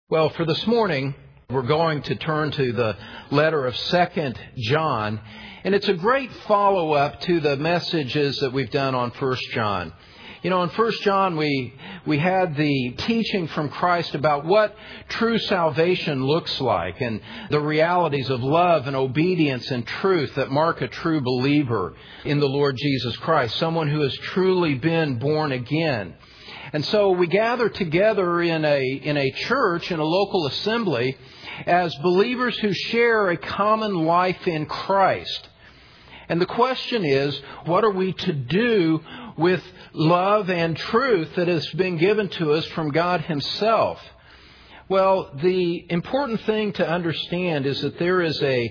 Well, for this morning, we're going to turn to the letter of 2 John, and it's a great follow-up to the messages that we've done on 1 John. You know, in 1 John, we had the teaching from Christ about what true salvation looks like and the realities of love and obedience and truth that mark a true believer in the Lord Jesus Christ, someone who has truly been born again. And so we gather together in a church, in a local assembly, as believers who share a common life in Christ. And the question is, what are we to do with love and truth that has been given to us from God Himself? Well, the important thing to understand is that there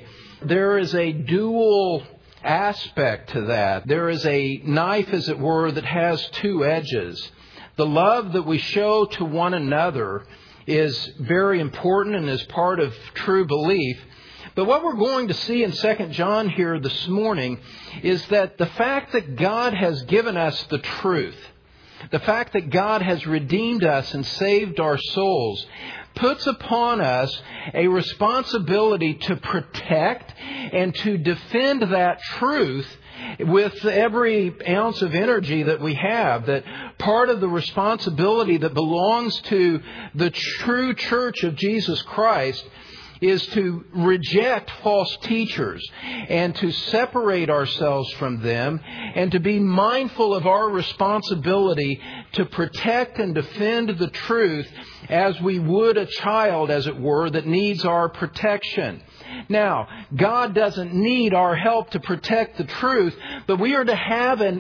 is a dual aspect to that. There is a knife, as it were, that has two edges. The love that we show to one another is very important and is part of true belief. But what we're going to see in 2 John here this morning is that the fact that God has given us the truth, the fact that God has redeemed us and saved our souls, puts upon us a responsibility to protect and to defend that truth with every ounce of energy that we have. That part of the responsibility that belongs to the true church of Jesus Christ is to reject false teachers and to separate ourselves from them and to be mindful of our responsibility to protect and defend the truth as we would a child, as it were, that needs our protection. Now, God doesn't need our help to protect the truth, but we are to have an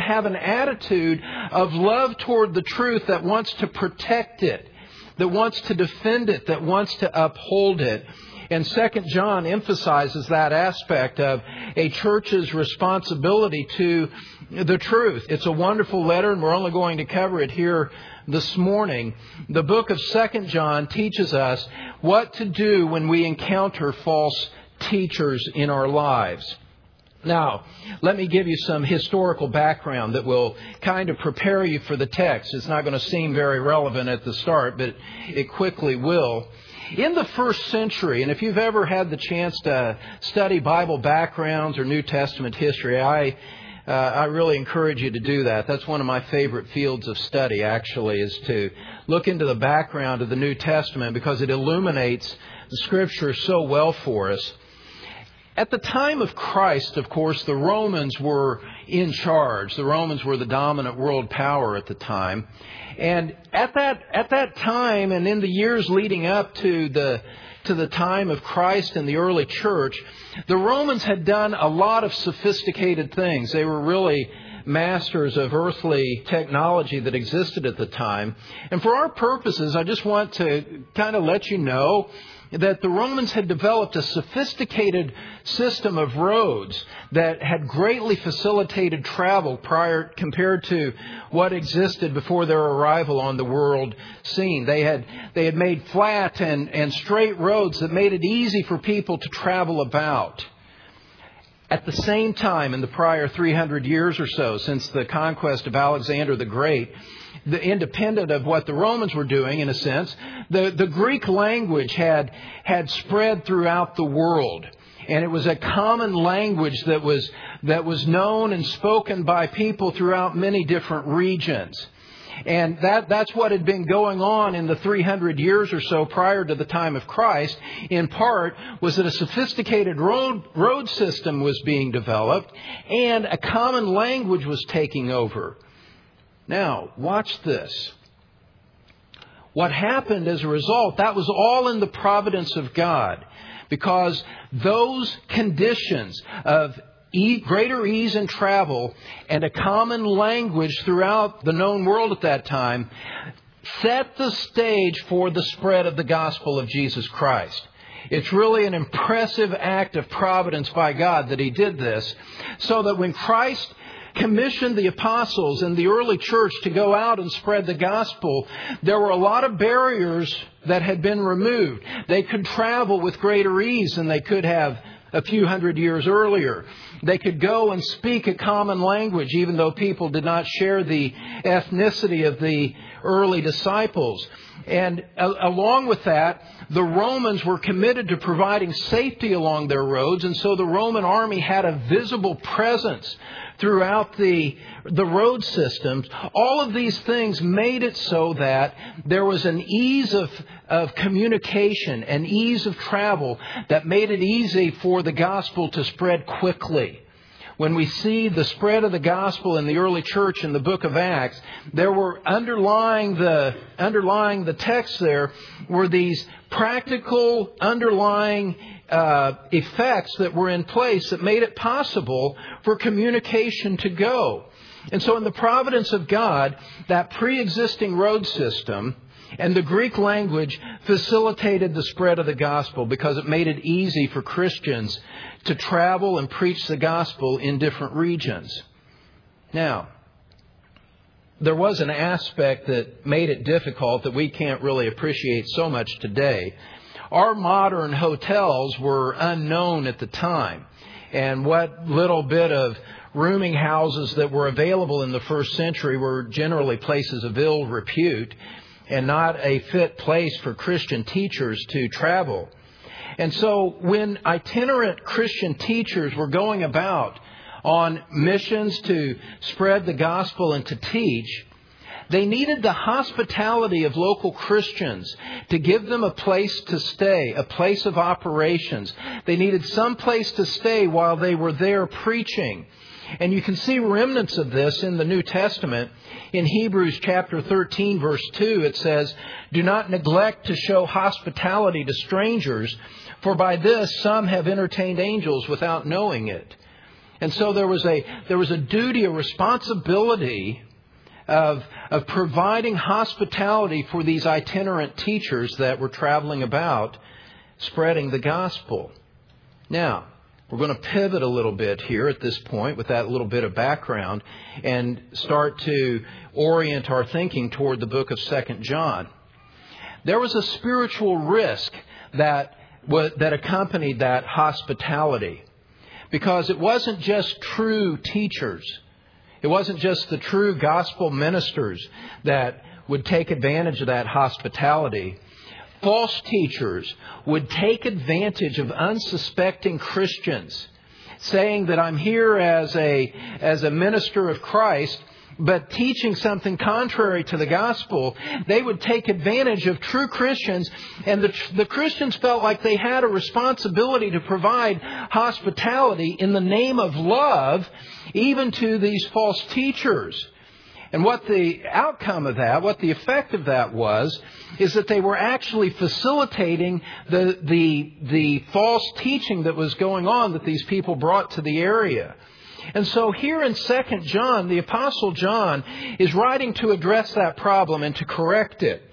attitude of love toward the truth that wants to protect it, that wants to defend it, that wants to uphold it. And 2 John emphasizes that aspect of a church's responsibility to the truth. It's a wonderful letter, and we're only going to cover it here this morning. The book of 2 John teaches us what to do when we encounter false teachers in our lives. Now, let me give you some historical background that will kind of prepare you for the text. It's not going to seem very relevant at the start, but it quickly will. In the first century, and if you've ever had the chance to study Bible backgrounds or New Testament history, I really encourage you to do that. That's one of my favorite fields of study, actually, is to look into the background of the New Testament because it illuminates the Scripture so well for us. At the time of Christ, of course, the Romans were in charge. The Romans were the dominant world power at the time. And at that time and in the years leading up to the time of Christ and the early church, the Romans had done a lot of sophisticated things. They were really masters of earthly technology that existed at the time. And for our purposes, I just want to kind of let you know that the Romans had developed a sophisticated system of roads that had greatly facilitated travel compared to what existed before their arrival on the world scene. They had made flat and straight roads that made it easy for people to travel about. At the same time, in the prior 300 years or so, since the conquest of Alexander the Great, independent of what the Romans were doing, in a sense, the Greek language had spread throughout the world. And it was a common language that was known and spoken by people throughout many different regions. And that's what had been going on in the 300 years or so prior to the time of Christ, in part, was that a sophisticated road system was being developed and a common language was taking over. Now, watch this. What happened as a result, that was all in the providence of God, because those conditions of greater ease in travel and a common language throughout the known world at that time set the stage for the spread of the gospel of Jesus Christ. It's really an impressive act of providence by God that He did this, so that when Christ commissioned the apostles and the early church to go out and spread the gospel, there were a lot of barriers that had been removed. They could travel with greater ease than they could have a few hundred years earlier. They could go and speak a common language, even though people did not share the ethnicity of the early disciples. And along with that, the Romans were committed to providing safety along their roads, and so the Roman army had a visible presence throughout the road systems. All of these things made it so that there was an ease of communication, an ease of travel that made it easy for the gospel to spread quickly. When we see the spread of the gospel in the early church in the book of Acts, there were underlying the text there were these practical underlying effects that were in place that made it possible for communication to go. And so in the providence of God, that pre-existing road system and the Greek language facilitated the spread of the gospel because it made it easy for Christians to travel and preach the gospel in different regions. Now, there was an aspect that made it difficult that we can't really appreciate so much today. Our modern hotels were unknown at the time. And what little bit of rooming houses that were available in the first century were generally places of ill repute and not a fit place for Christian teachers to travel. And so when itinerant Christian teachers were going about on missions to spread the gospel and to teach, they needed the hospitality of local Christians to give them a place to stay, a place of operations. They needed some place to stay while they were there preaching. And you can see remnants of this in the New Testament. In Hebrews chapter 13, verse 2, it says, "Do not neglect to show hospitality to strangers, for by this some have entertained angels without knowing it." And so there was a duty, a responsibility of providing hospitality for these itinerant teachers that were traveling about spreading the gospel. Now, we're going to pivot a little bit here at this point with that little bit of background and start to orient our thinking toward the book of 2 John. There was a spiritual risk that accompanied that hospitality, because it wasn't just true teachers. It wasn't just the true gospel ministers that would take advantage of that hospitality. False teachers would take advantage of unsuspecting Christians, saying that I'm here as a minister of Christ, but teaching something contrary to the gospel. They would take advantage of true Christians, and the Christians felt like they had a responsibility to provide hospitality in the name of love, even to these false teachers. And what the outcome of that, what the effect of that was, is that they were actually facilitating the false teaching that was going on that these people brought to the area. And so here in 2 John, the Apostle John is writing to address that problem and to correct it.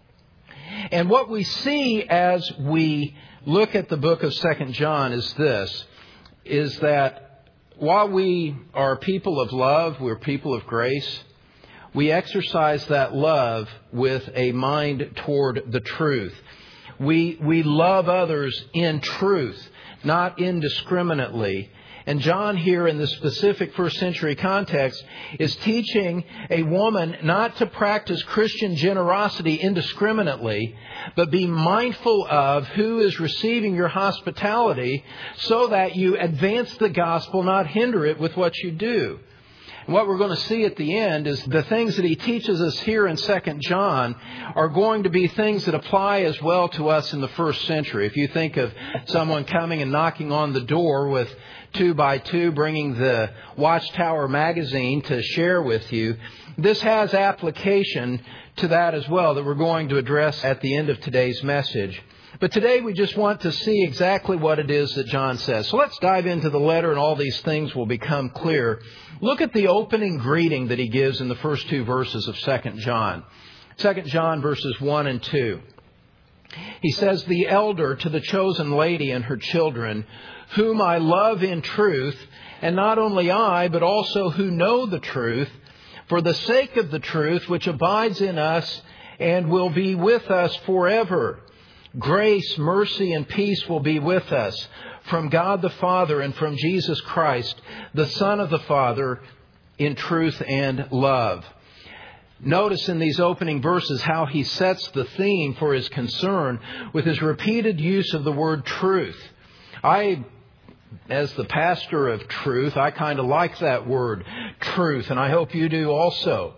And what we see as we look at the book of 2 John is this, is that while we are people of love, we're people of grace, we exercise that love with a mind toward the truth. We love others in truth, not indiscriminately. And John here in the specific first century context is teaching a woman not to practice Christian generosity indiscriminately, but be mindful of who is receiving your hospitality so that you advance the gospel, not hinder it with what you do. And what we're going to see at the end is the things that he teaches us here in 2 John are going to be things that apply as well to us in the first century. If you think of someone coming and knocking on the door with 2x2, bringing the Watchtower magazine to share with you, this has application to that as well that we're going to address at the end of today's message. But today we just want to see exactly what it is that John says. So let's dive into the letter and all these things will become clear. Look at the opening greeting that he gives in the first two verses of 2 John. 2 John verses 1 and 2. He says, "The elder to the chosen lady and her children, whom I love in truth, and not only I, but also who know the truth, for the sake of the truth which abides in us and will be with us forever. Grace, mercy, and peace will be with us from God the Father and from Jesus Christ, the Son of the Father, in truth and love. Notice in these opening verses how he sets the theme for his concern with his repeated use of the word truth. As the pastor of truth, I kind of like that word, truth, and I hope you do also.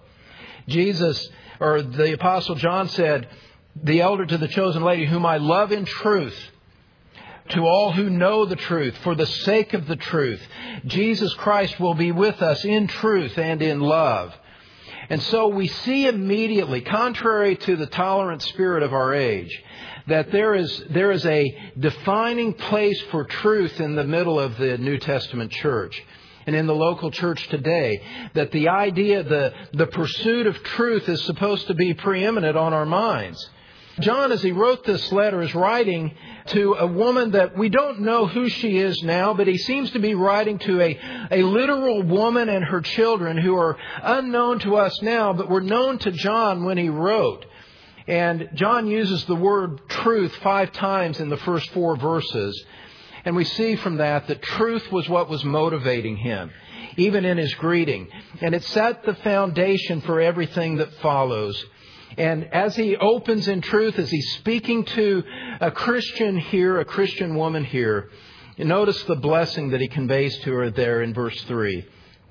The Apostle John said, the elder to the chosen lady, whom I love in truth, to all who know the truth, for the sake of the truth, Jesus Christ will be with us in truth and in love. And so we see immediately, contrary to the tolerant spirit of our age, that there is a defining place for truth in the middle of the New Testament church and in the local church today, that the idea, the pursuit of truth is supposed to be preeminent on our minds. John, as he wrote this letter, is writing to a woman that we don't know who she is now, but he seems to be writing to a literal woman and her children who are unknown to us now, but were known to John when he wrote. And John uses the word truth 5 times in the first 4 verses. And we see from that truth was what was motivating him, even in his greeting. And it set the foundation for everything that follows. And as he opens in truth, as he's speaking to a Christian here, a Christian woman here, you notice the blessing that he conveys to her there in verse 3.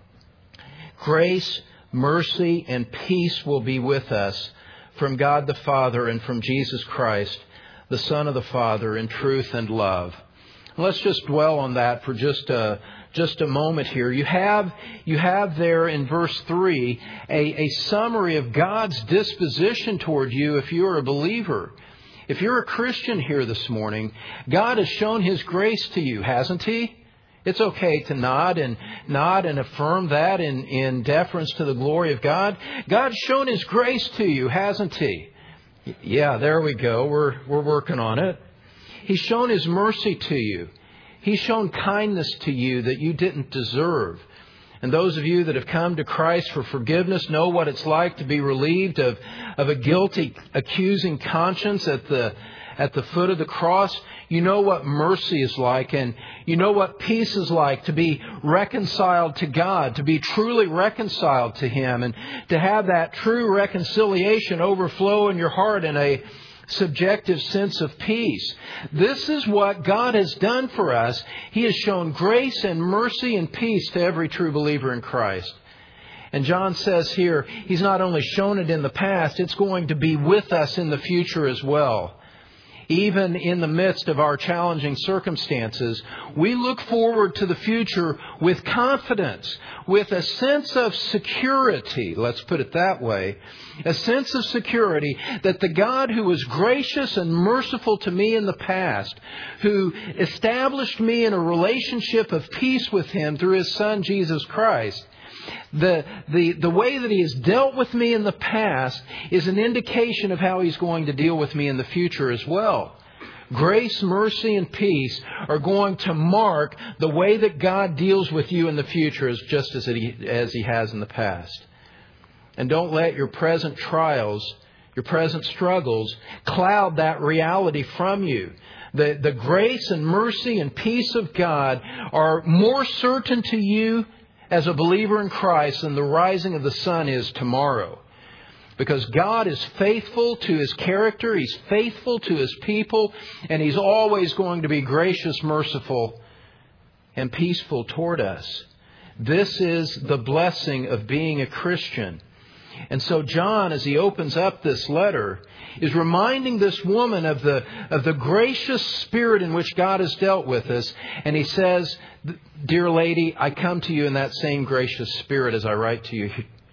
Grace, mercy, and peace will be with us from God the Father and from Jesus Christ, the Son of the Father, in truth and love. Let's just dwell on that for just a moment here. You have there in verse 3 a summary of God's disposition toward you if you're a believer. If you're a Christian here this morning, God has shown His grace to you, hasn't He? It's okay to nod and affirm that in deference to the glory of God. God's shown His grace to you, hasn't He? Yeah, there we go. We're working on it. He's shown His mercy to you. He's shown kindness to you that you didn't deserve. And those of you that have come to Christ for forgiveness know what it's like to be relieved of a guilty, accusing conscience at the foot of the cross. You know what mercy is like, and you know what peace is like, to be reconciled to God, to be truly reconciled to Him, and to have that true reconciliation overflow in your heart in a subjective sense of peace. This is what God has done for us. He has shown grace and mercy and peace to every true believer in Christ. And John says here, He's not only shown it in the past, it's going to be with us in the future as well. Even in the midst of our challenging circumstances, we look forward to the future with confidence, with a sense of security, let's put it that way, a sense of security that the God who was gracious and merciful to me in the past, who established me in a relationship of peace with Him through His Son, Jesus Christ, the way that He has dealt with me in the past is an indication of how He's going to deal with me in the future as well. Grace, mercy, and peace are going to mark the way that God deals with you in the future, just as He has in the past. And don't let your present trials, your present struggles, cloud that reality from you. The grace and mercy and peace of God are more certain to you as a believer in Christ than the rising of the sun is tomorrow. Because God is faithful to His character, He's faithful to His people, and He's always going to be gracious, merciful, and peaceful toward us. This is the blessing of being a Christian. And so John, as he opens up this letter, is reminding this woman of the gracious spirit in which God has dealt with us. And he says, "Dear lady, I come to you in that same gracious spirit as I write to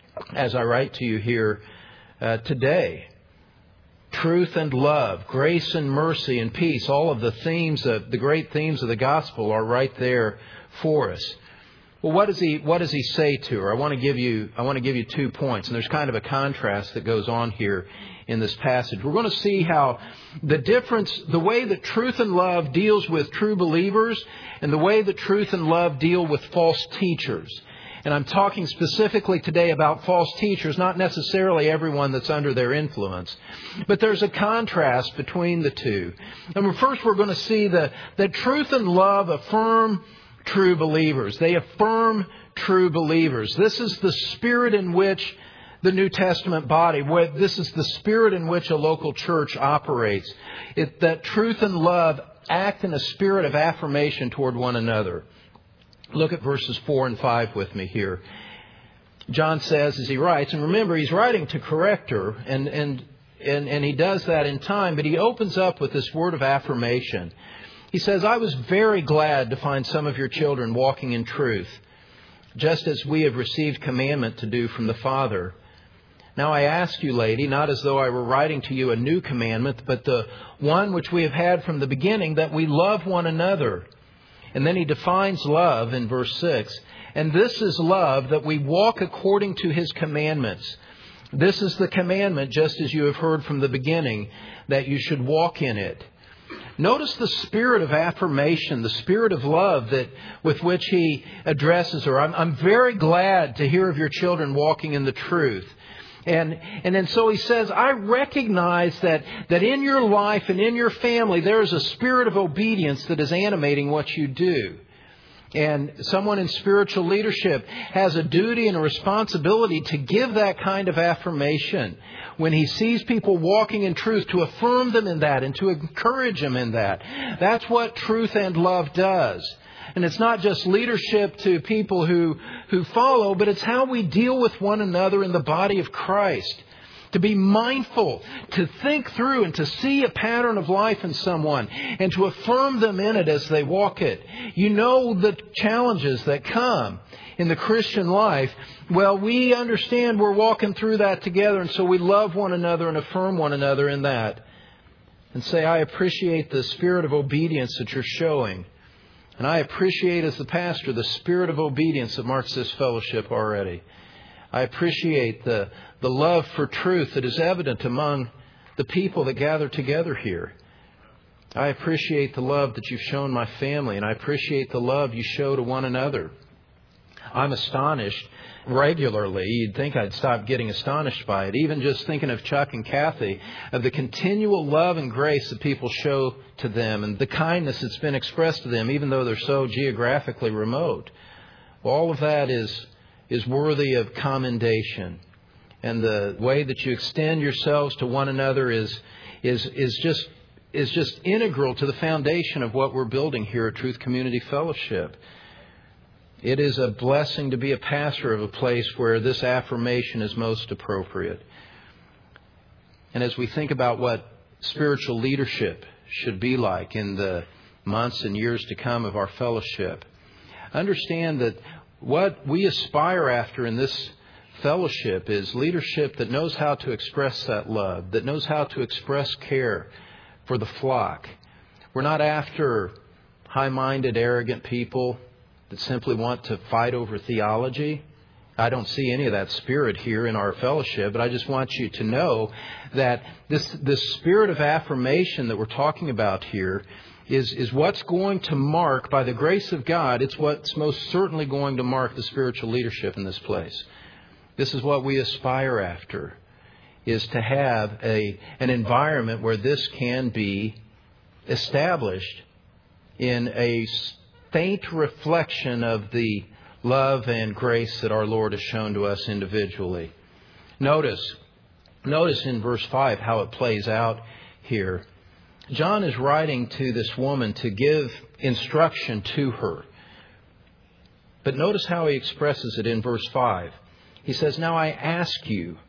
you here today." Truth and love, grace and mercy and peace, all of the great themes of the gospel are right there for us. Well, what does he say to her? I want to give you 2 points, and there's kind of a contrast that goes on here in this passage. We're going to see how the way that truth and love deals with true believers, and the way that truth and love deal with false teachers. And I'm talking specifically today about false teachers, not necessarily everyone that's under their influence. But there's a contrast between the two. And first we're going to see that truth and love affirm true believers. They affirm true believers. This is the spirit in which the New Testament body, this is the spirit in which a local church operates. That truth and love act in a spirit of affirmation toward one another. Look at verses 4 and 5 with me here. John says as he writes, and remember he's writing to correct her, and he does that in time, but he opens up with this word of affirmation. He says, I was very glad to find some of your children walking in truth, just as we have received commandment to do from the Father. Now I ask you, lady, not as though I were writing to you a new commandment, but the one which we have had from the beginning, that we love one another. And then he defines love in verse 6. And this is love, that we walk according to His commandments. This is the commandment, just as you have heard from the beginning, that you should walk in it. Notice the spirit of affirmation, the spirit of love with which he addresses her. I'm very glad to hear of your children walking in the truth. And then so he says, I recognize that in your life and in your family, there is a spirit of obedience that is animating what you do. And someone in spiritual leadership has a duty and a responsibility to give that kind of affirmation. When he sees people walking in truth, to affirm them in that and to encourage them in that. That's what truth and love does. And it's not just leadership to people who follow, but it's how we deal with one another in the body of Christ. To be mindful, to think through and to see a pattern of life in someone and to affirm them in it as they walk it. You know the challenges that come in the Christian life. Well, we understand we're walking through that together, and so we love one another and affirm one another in that. And say, I appreciate the spirit of obedience that you're showing. And I appreciate, as the pastor, the spirit of obedience that marks this fellowship already. I appreciate the love for truth that is evident among the people that gather together here. I appreciate the love that you've shown my family, and I appreciate the love you show to one another. I'm astonished regularly. You'd think I'd stop getting astonished by it. Even just thinking of Chuck and Kathy, of the continual love and grace that people show to them and the kindness that's been expressed to them, even though they're so geographically remote. Well, all of that is worthy of commendation. And the way that you extend yourselves to one another is just integral to the foundation of what we're building here at Truth Community Fellowship. It is a blessing to be a pastor of a place where this affirmation is most appropriate. And as we think about what spiritual leadership should be like in the months and years to come of our fellowship, understand that what we aspire after in this fellowship is leadership that knows how to express that love, that knows how to express care for the flock. We're not after high-minded, arrogant people that simply want to fight over theology. I don't see any of that spirit here in our fellowship, but I just want you to know that this spirit of affirmation that we're talking about here is what's going to mark, by the grace of God, it's what's most certainly going to mark the spiritual leadership in this place. This is what we aspire after, is to have an environment where this can be established in a faint reflection of the love and grace that our Lord has shown to us individually. Notice in verse 5 how it plays out here. John is writing to this woman to give instruction to her. But notice how he expresses it in verse 5. He says, now I ask you,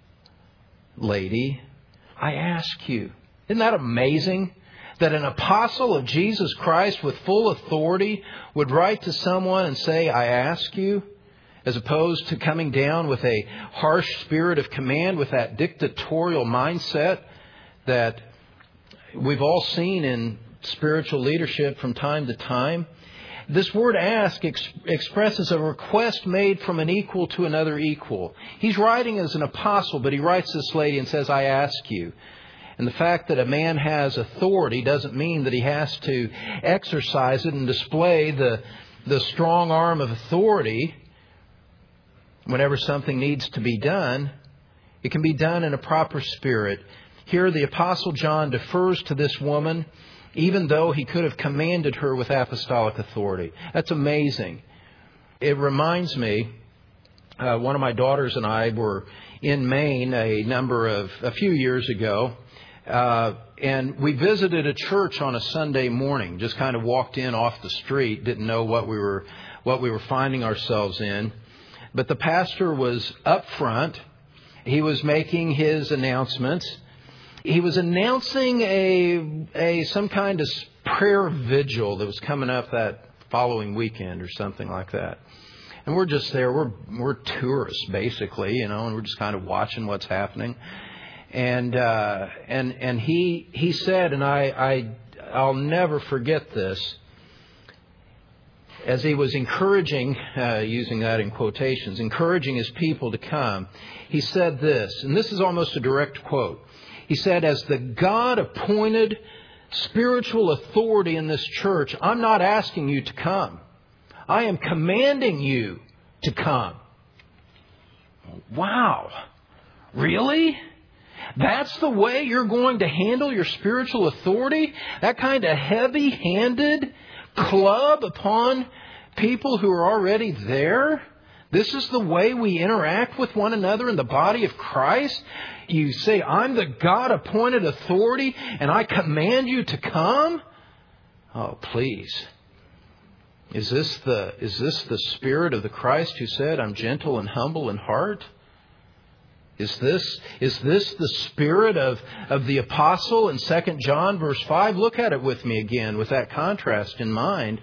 lady, I ask you. Isn't that amazing? That an apostle of Jesus Christ with full authority would write to someone and say, I ask you, as opposed to coming down with a harsh spirit of command, with that dictatorial mindset that we've all seen in spiritual leadership from time to time. This word ask expresses a request made from an equal to another equal. He's writing as an apostle, but he writes this lady and says, I ask you. And the fact that a man has authority doesn't mean that he has to exercise it and display the strong arm of authority. Whenever something needs to be done, it can be done in a proper spirit. Here the Apostle John defers to this woman, even though he could have commanded her with apostolic authority. That's amazing. It reminds me, one of my daughters and I were in Maine a few years ago, and we visited a church on a Sunday morning. Just kind of walked in off the street, didn't know what we were finding ourselves in. But the pastor was up front. He was making his announcements. He was announcing some kind of prayer vigil that was coming up that following weekend or something like that. And we're just there. We're tourists basically, and we're just kind of watching what's happening. And he said, and I'll never forget this, as he was encouraging, using that in quotations, encouraging his people to come, he said this, and this is almost a direct quote. He said, as the God-appointed spiritual authority in this church, I'm not asking you to come. I am commanding you to come. Wow. Really? That's the way you're going to handle your spiritual authority? That kind of heavy-handed club upon people who are already there? This is the way we interact with one another in the body of Christ? You say, I'm the God-appointed authority and I command you to come? Oh, please. Is this the spirit of the Christ who said, I'm gentle and humble in heart? Is this the spirit of the apostle in 2 John verse 5? Look at it with me again with that contrast in mind.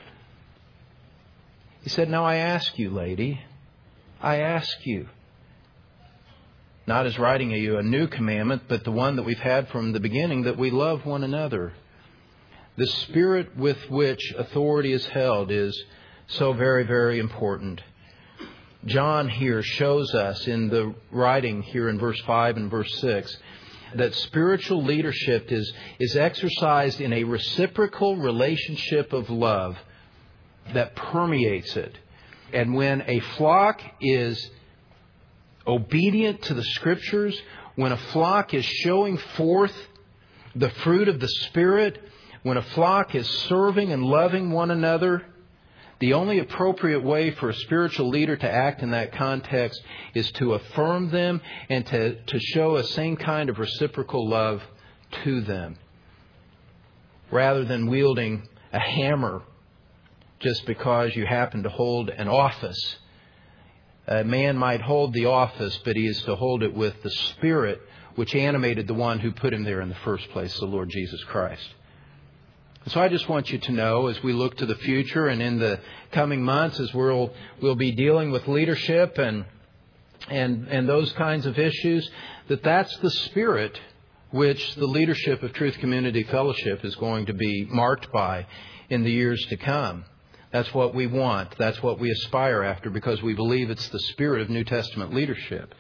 He said, now I ask you, lady, I ask you, not as writing you a new commandment, but the one that we've had from the beginning, that we love one another. The spirit with which authority is held is so very, very important. John here shows us in the writing here in verse 5 and verse 6 that spiritual leadership is exercised in a reciprocal relationship of love that permeates it. And when a flock is obedient to the Scriptures, when a flock is showing forth the fruit of the Spirit, when a flock is serving and loving one another, the only appropriate way for a spiritual leader to act in that context is to affirm them and to show a same kind of reciprocal love to them, rather than wielding a hammer just because you happen to hold an office. A man might hold the office, but he is to hold it with the Spirit which animated the one who put him there in the first place, the Lord Jesus Christ. So I just want you to know, as we look to the future and in the coming months, as we'll be dealing with leadership and those kinds of issues, that's the spirit which the leadership of Truth Community Fellowship is going to be marked by in the years to come. That's what we want. That's what we aspire after, because we believe it's the spirit of New Testament leadership.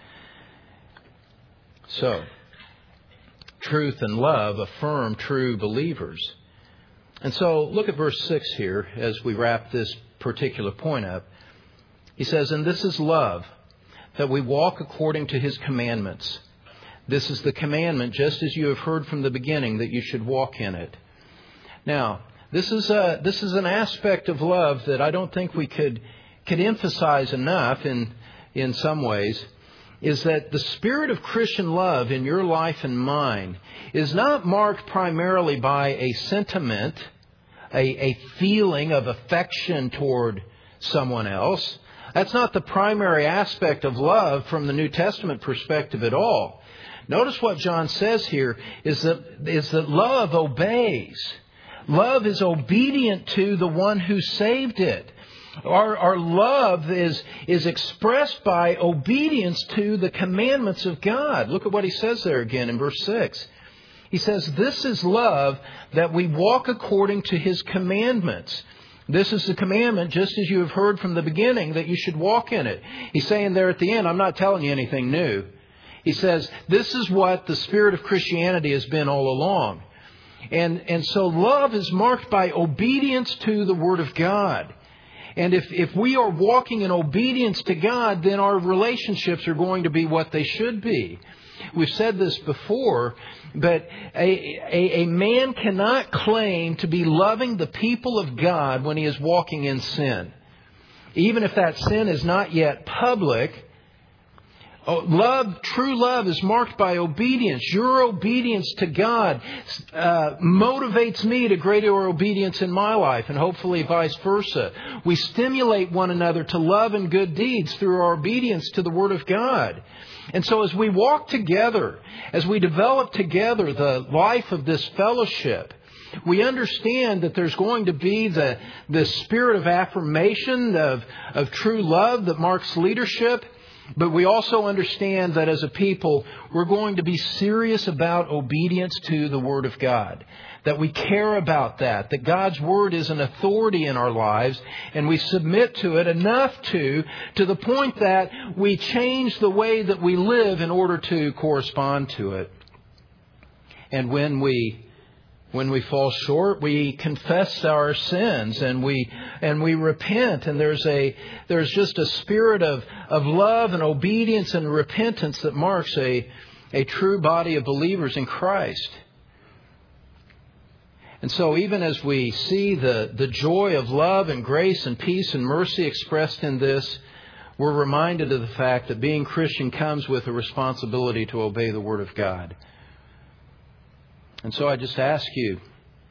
So, truth and love affirm true believers. And so, look at verse 6 here as we wrap this particular point up. He says, and this is love, that we walk according to His commandments. This is the commandment, just as you have heard from the beginning, that you should walk in it. Now, this is an aspect of love that I don't think we could emphasize enough in some ways, is that the spirit of Christian love in your life and mine is not marked primarily by a sentiment, a feeling of affection toward someone else. That's not the primary aspect of love from the New Testament perspective at all. Notice what John says here is that love obeys. Love is obedient to the one who saved it. Our love is expressed by obedience to the commandments of God. Look at what he says there again in verse 6. He says, this is love, that we walk according to His commandments. This is the commandment, just as you have heard from the beginning, that you should walk in it. He's saying there at the end, I'm not telling you anything new. He says, this is what the spirit of Christianity has been all along. And so love is marked by obedience to the Word of God. And if we are walking in obedience to God, then our relationships are going to be what they should be. We've said this before, but a man cannot claim to be loving the people of God when he is walking in sin. Even if that sin is not yet public, true love is marked by obedience. Your obedience to God motivates me to greater obedience in my life, and hopefully vice versa. We stimulate one another to love and good deeds through our obedience to the Word of God. And so as we walk together, as we develop together the life of this fellowship, we understand that there's going to be the spirit of affirmation of true love that marks leadership. But we also understand that as a people, we're going to be serious about obedience to the Word of God. That we care about that God's Word is an authority in our lives, and we submit to it enough to the point that we change the way that we live in order to correspond to it. And when we fall short, we confess our sins and we repent. And there's just a spirit of love and obedience and repentance that marks a true body of believers in Christ. And so even as we see the joy of love and grace and peace and mercy expressed in this, we're reminded of the fact that being Christian comes with a responsibility to obey the Word of God. And so I just ask you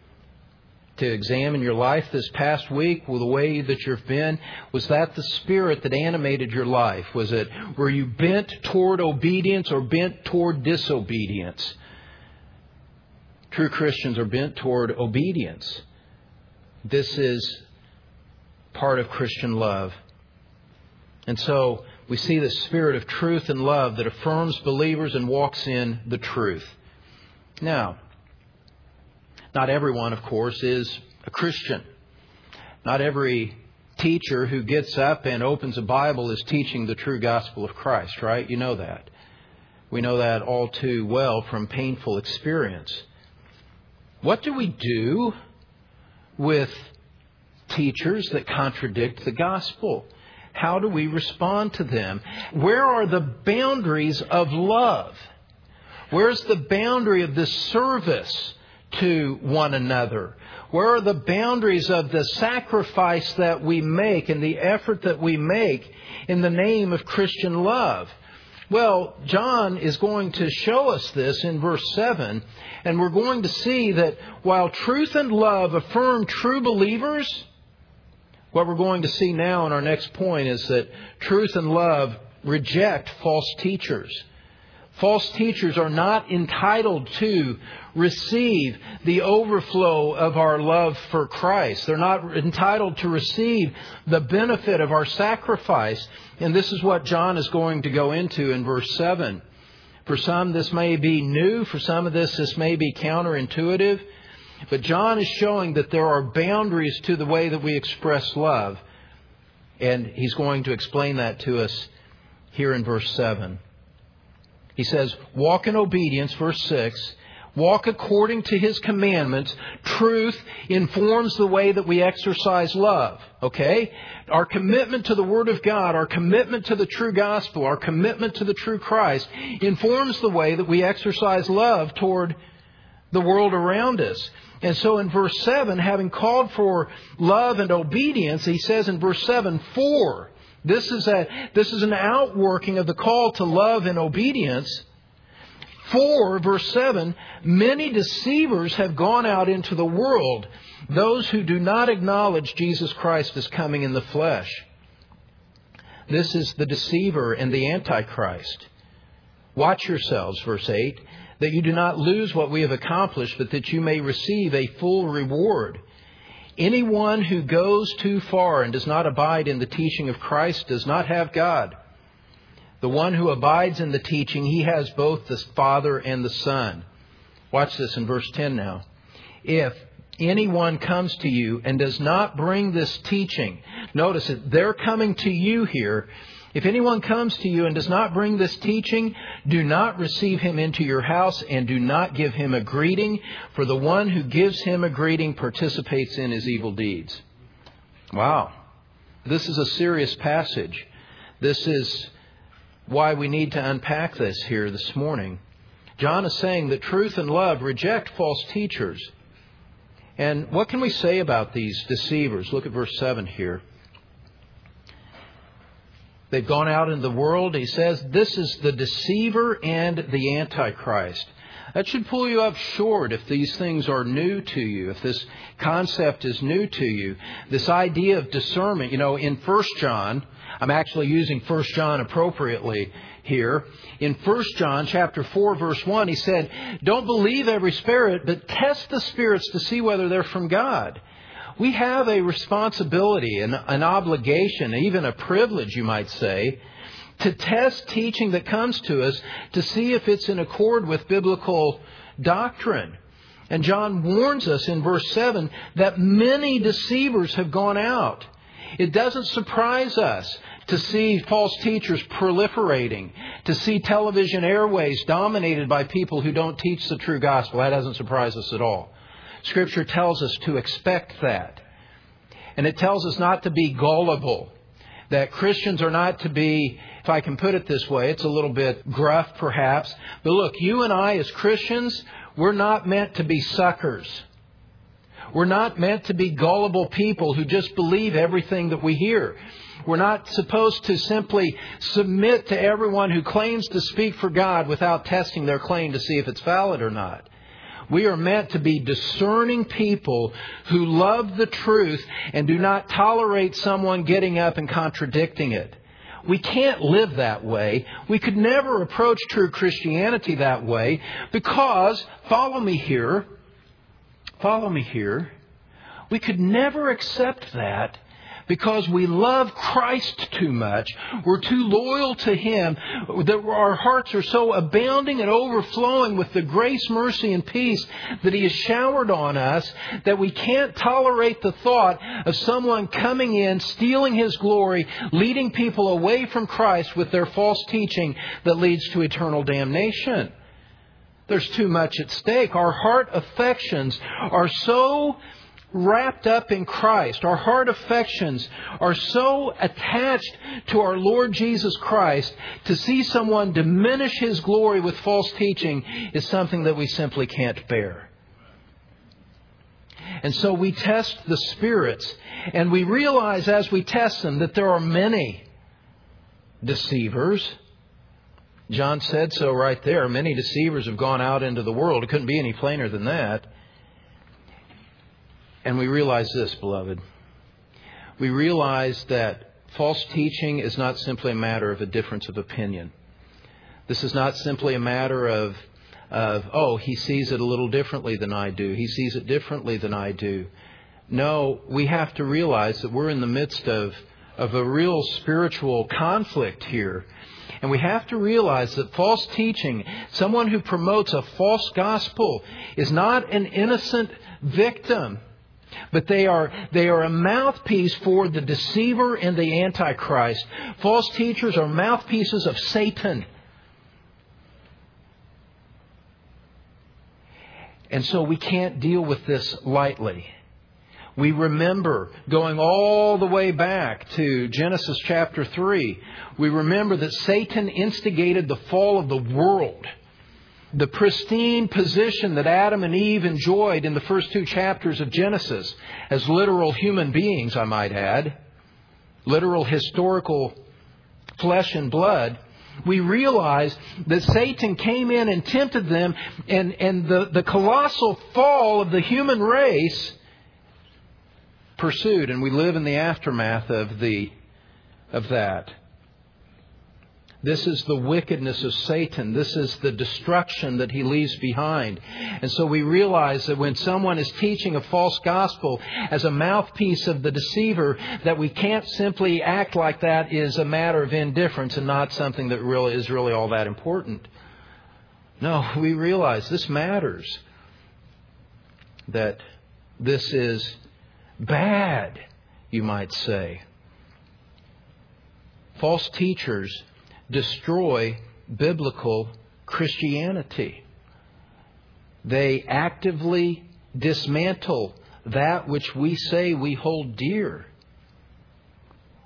to examine your life this past week with the way that you've been. Was that the spirit that animated your life? Were you bent toward obedience or bent toward disobedience? True Christians are bent toward obedience. This is part of Christian love. And so we see the spirit of truth and love that affirms believers and walks in the truth. Now, not everyone, of course, is a Christian. Not every teacher who gets up and opens a Bible is teaching the true gospel of Christ, right? You know that. We know that all too well from painful experience. What do we do with teachers that contradict the gospel? How do we respond to them? Where are the boundaries of love? Where's the boundary of this service to one another? Where are the boundaries of the sacrifice that we make and the effort that we make in the name of Christian love? Well, John is going to show us this in verse 7, and we're going to see that while truth and love affirm true believers, what we're going to see now in our next point is that truth and love reject false teachers. False teachers are not entitled to receive the overflow of our love for Christ. They're not entitled to receive the benefit of our sacrifice. And this is what John is going to go into in verse 7. For some, this may be new. For some of this may be counterintuitive. But John is showing that there are boundaries to the way that we express love. And he's going to explain that to us here in verse 7. He says, walk in obedience, verse 6. Walk according to His commandments. Truth informs the way that we exercise love. Okay? Our commitment to the Word of God, our commitment to the true gospel, our commitment to the true Christ informs the way that we exercise love toward the world around us. And so in verse 7, having called for love and obedience, he says in verse 7, for. This is an outworking of the call to love and obedience. For, verse 7, many deceivers have gone out into the world, those who do not acknowledge Jesus Christ as coming in the flesh. This is the deceiver and the Antichrist. Watch yourselves, verse 8, that you do not lose what we have accomplished, but that you may receive a full reward. Anyone who goes too far and does not abide in the teaching of Christ does not have God. The one who abides in the teaching, he has both the Father and the Son. Watch this in verse 10 now. If anyone comes to you and does not bring this teaching, notice it, they're coming to you here. If anyone comes to you and does not bring this teaching, do not receive him into your house and do not give him a greeting, for the one who gives him a greeting participates in his evil deeds. Wow. This is a serious passage. This is why we need to unpack this here this morning. John is saying that truth and love reject false teachers. And what can we say about these deceivers? Look at verse 7 here. They've gone out in the world. He says, this is the deceiver and the Antichrist. That should pull you up short if these things are new to you, if this concept is new to you. This idea of discernment, in 1 John, I'm actually using 1 John appropriately here. In 1 John chapter 4, verse 1, he said, don't believe every spirit, but test the spirits to see whether they're from God. We have a responsibility, an obligation, even a privilege, you might say, to test teaching that comes to us to see if it's in accord with biblical doctrine. And John warns us in verse 7 that many deceivers have gone out. It doesn't surprise us to see false teachers proliferating, to see television airways dominated by people who don't teach the true gospel. That doesn't surprise us at all. Scripture tells us to expect that. And it tells us not to be gullible. That Christians are not to be, if I can put it this way, it's a little bit gruff perhaps. But look, you and I as Christians, we're not meant to be suckers. We're not meant to be gullible people who just believe everything that we hear. We're not supposed to simply submit to everyone who claims to speak for God without testing their claim to see if it's valid or not. We are meant to be discerning people who love the truth and do not tolerate someone getting up and contradicting it. We can't live that way. We could never approach true Christianity that way because, follow me here, we could never accept that because we love Christ too much. We're too loyal to Him. That our hearts are so abounding and overflowing with the grace, mercy, and peace that He has showered on us that we can't tolerate the thought of someone coming in, stealing His glory, leading people away from Christ with their false teaching that leads to eternal damnation. There's too much at stake. Our heart affections are so wrapped up in Christ. Our heart affections are so attached to our Lord Jesus Christ. To see someone diminish His glory with false teaching is something that we simply can't bear. And so we test the spirits, and we realize as we test them that there are many deceivers. John said so right there. Many deceivers have gone out into the world. It couldn't be any plainer than that. And we realize this, beloved. We realize that false teaching is not simply a matter of a difference of opinion. This is not simply a matter of he sees it a little differently than I do. He sees it differently than I do. No, we have to realize that we're in the midst of a real spiritual conflict here. And we have to realize that false teaching, someone who promotes a false gospel, is not an innocent victim. But they are a mouthpiece for the deceiver and the Antichrist. False teachers are mouthpieces of Satan. And so we can't deal with this lightly. We remember going all the way back to Genesis chapter 3. We remember that Satan instigated the fall of the world. The pristine position that Adam and Eve enjoyed in the first 2 chapters of Genesis as literal human beings, I might add, literal historical flesh and blood, we realize that Satan came in and tempted them, and the colossal fall of the human race pursued, and we live in the aftermath of that. This is the wickedness of Satan. This is the destruction that he leaves behind. And so we realize that when someone is teaching a false gospel as a mouthpiece of the deceiver, that we can't simply act like that is a matter of indifference and not something that really is all that important. No, we realize this matters. That this is bad, you might say. False teachers destroy biblical Christianity. They actively dismantle that which we say we hold dear.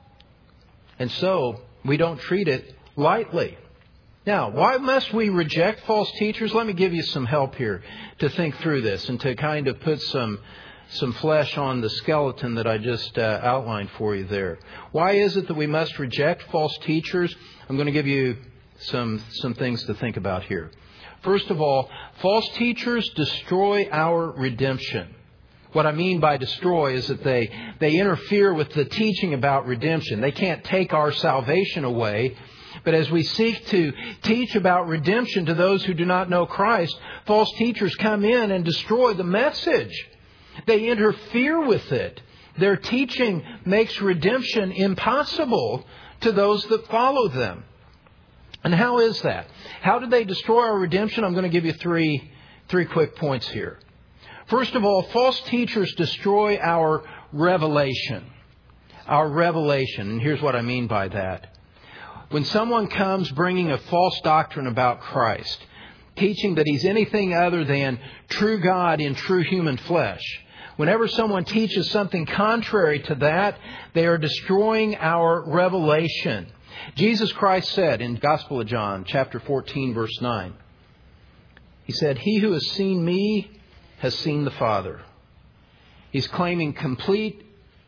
And so we don't treat it lightly. Now, why must we reject false teachers? Let me give you some help here to think through this and to kind of put some flesh on the skeleton that I just outlined for you there. Why is it that we must reject false teachers? I'm going to give you some things to think about here. First of all, false teachers destroy our redemption. What I mean by destroy is that they interfere with the teaching about redemption. They can't take our salvation away. But as we seek to teach about redemption to those who do not know Christ, false teachers come in and destroy the message. They interfere with it. Their teaching makes redemption impossible to those that follow them. And how is that? How do they destroy our redemption? I'm going to give you three quick points here. First of all, false teachers destroy our revelation. Our revelation. And here's what I mean by that. When someone comes bringing a false doctrine about Christ, teaching that He's anything other than true God in true human flesh, whenever someone teaches something contrary to that, they are destroying our revelation. Jesus Christ said in the Gospel of John, chapter 14, verse 9, He said, "He who has seen me has seen the Father." He's claiming complete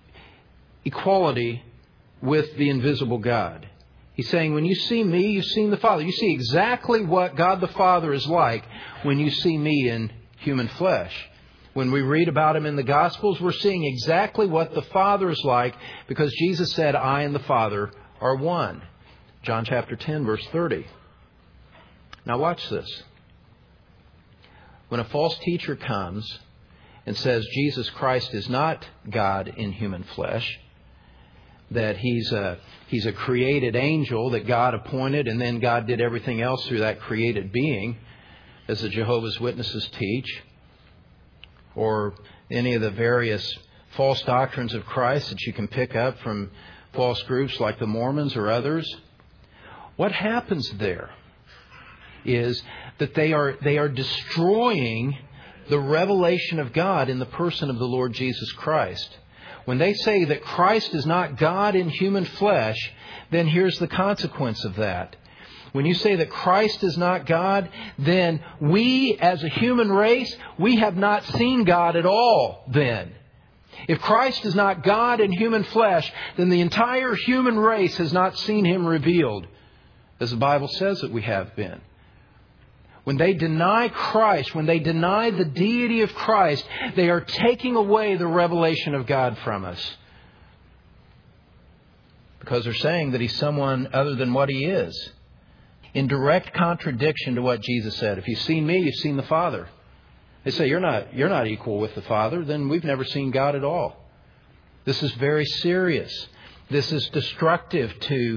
equality with the invisible God. He's saying, when you see me, you've seen the Father. You see exactly what God the Father is like when you see me in human flesh. When we read about Him in the Gospels, we're seeing exactly what the Father is like because Jesus said, "I and the Father are one." John chapter 10, verse 30. Now watch this. When a false teacher comes and says Jesus Christ is not God in human flesh, that He's a created angel that God appointed and then God did everything else through that created being, as the Jehovah's Witnesses teach, or any of the various false doctrines of Christ that you can pick up from false groups like the Mormons or others. What happens there is that they are destroying the revelation of God in the person of the Lord Jesus Christ. When they say that Christ is not God in human flesh, then here's the consequence of that. When you say that Christ is not God, then we as a human race, we have not seen God at all then. If Christ is not God in human flesh, then the entire human race has not seen Him revealed, as the Bible says that we have been. When they deny Christ, when they deny the deity of Christ, they are taking away the revelation of God from us. Because they're saying that He's someone other than what He is. In direct contradiction to what Jesus said. If you've seen me, you've seen the Father. They say, you're not equal with the Father, then we've never seen God at all. This is very serious. This is destructive to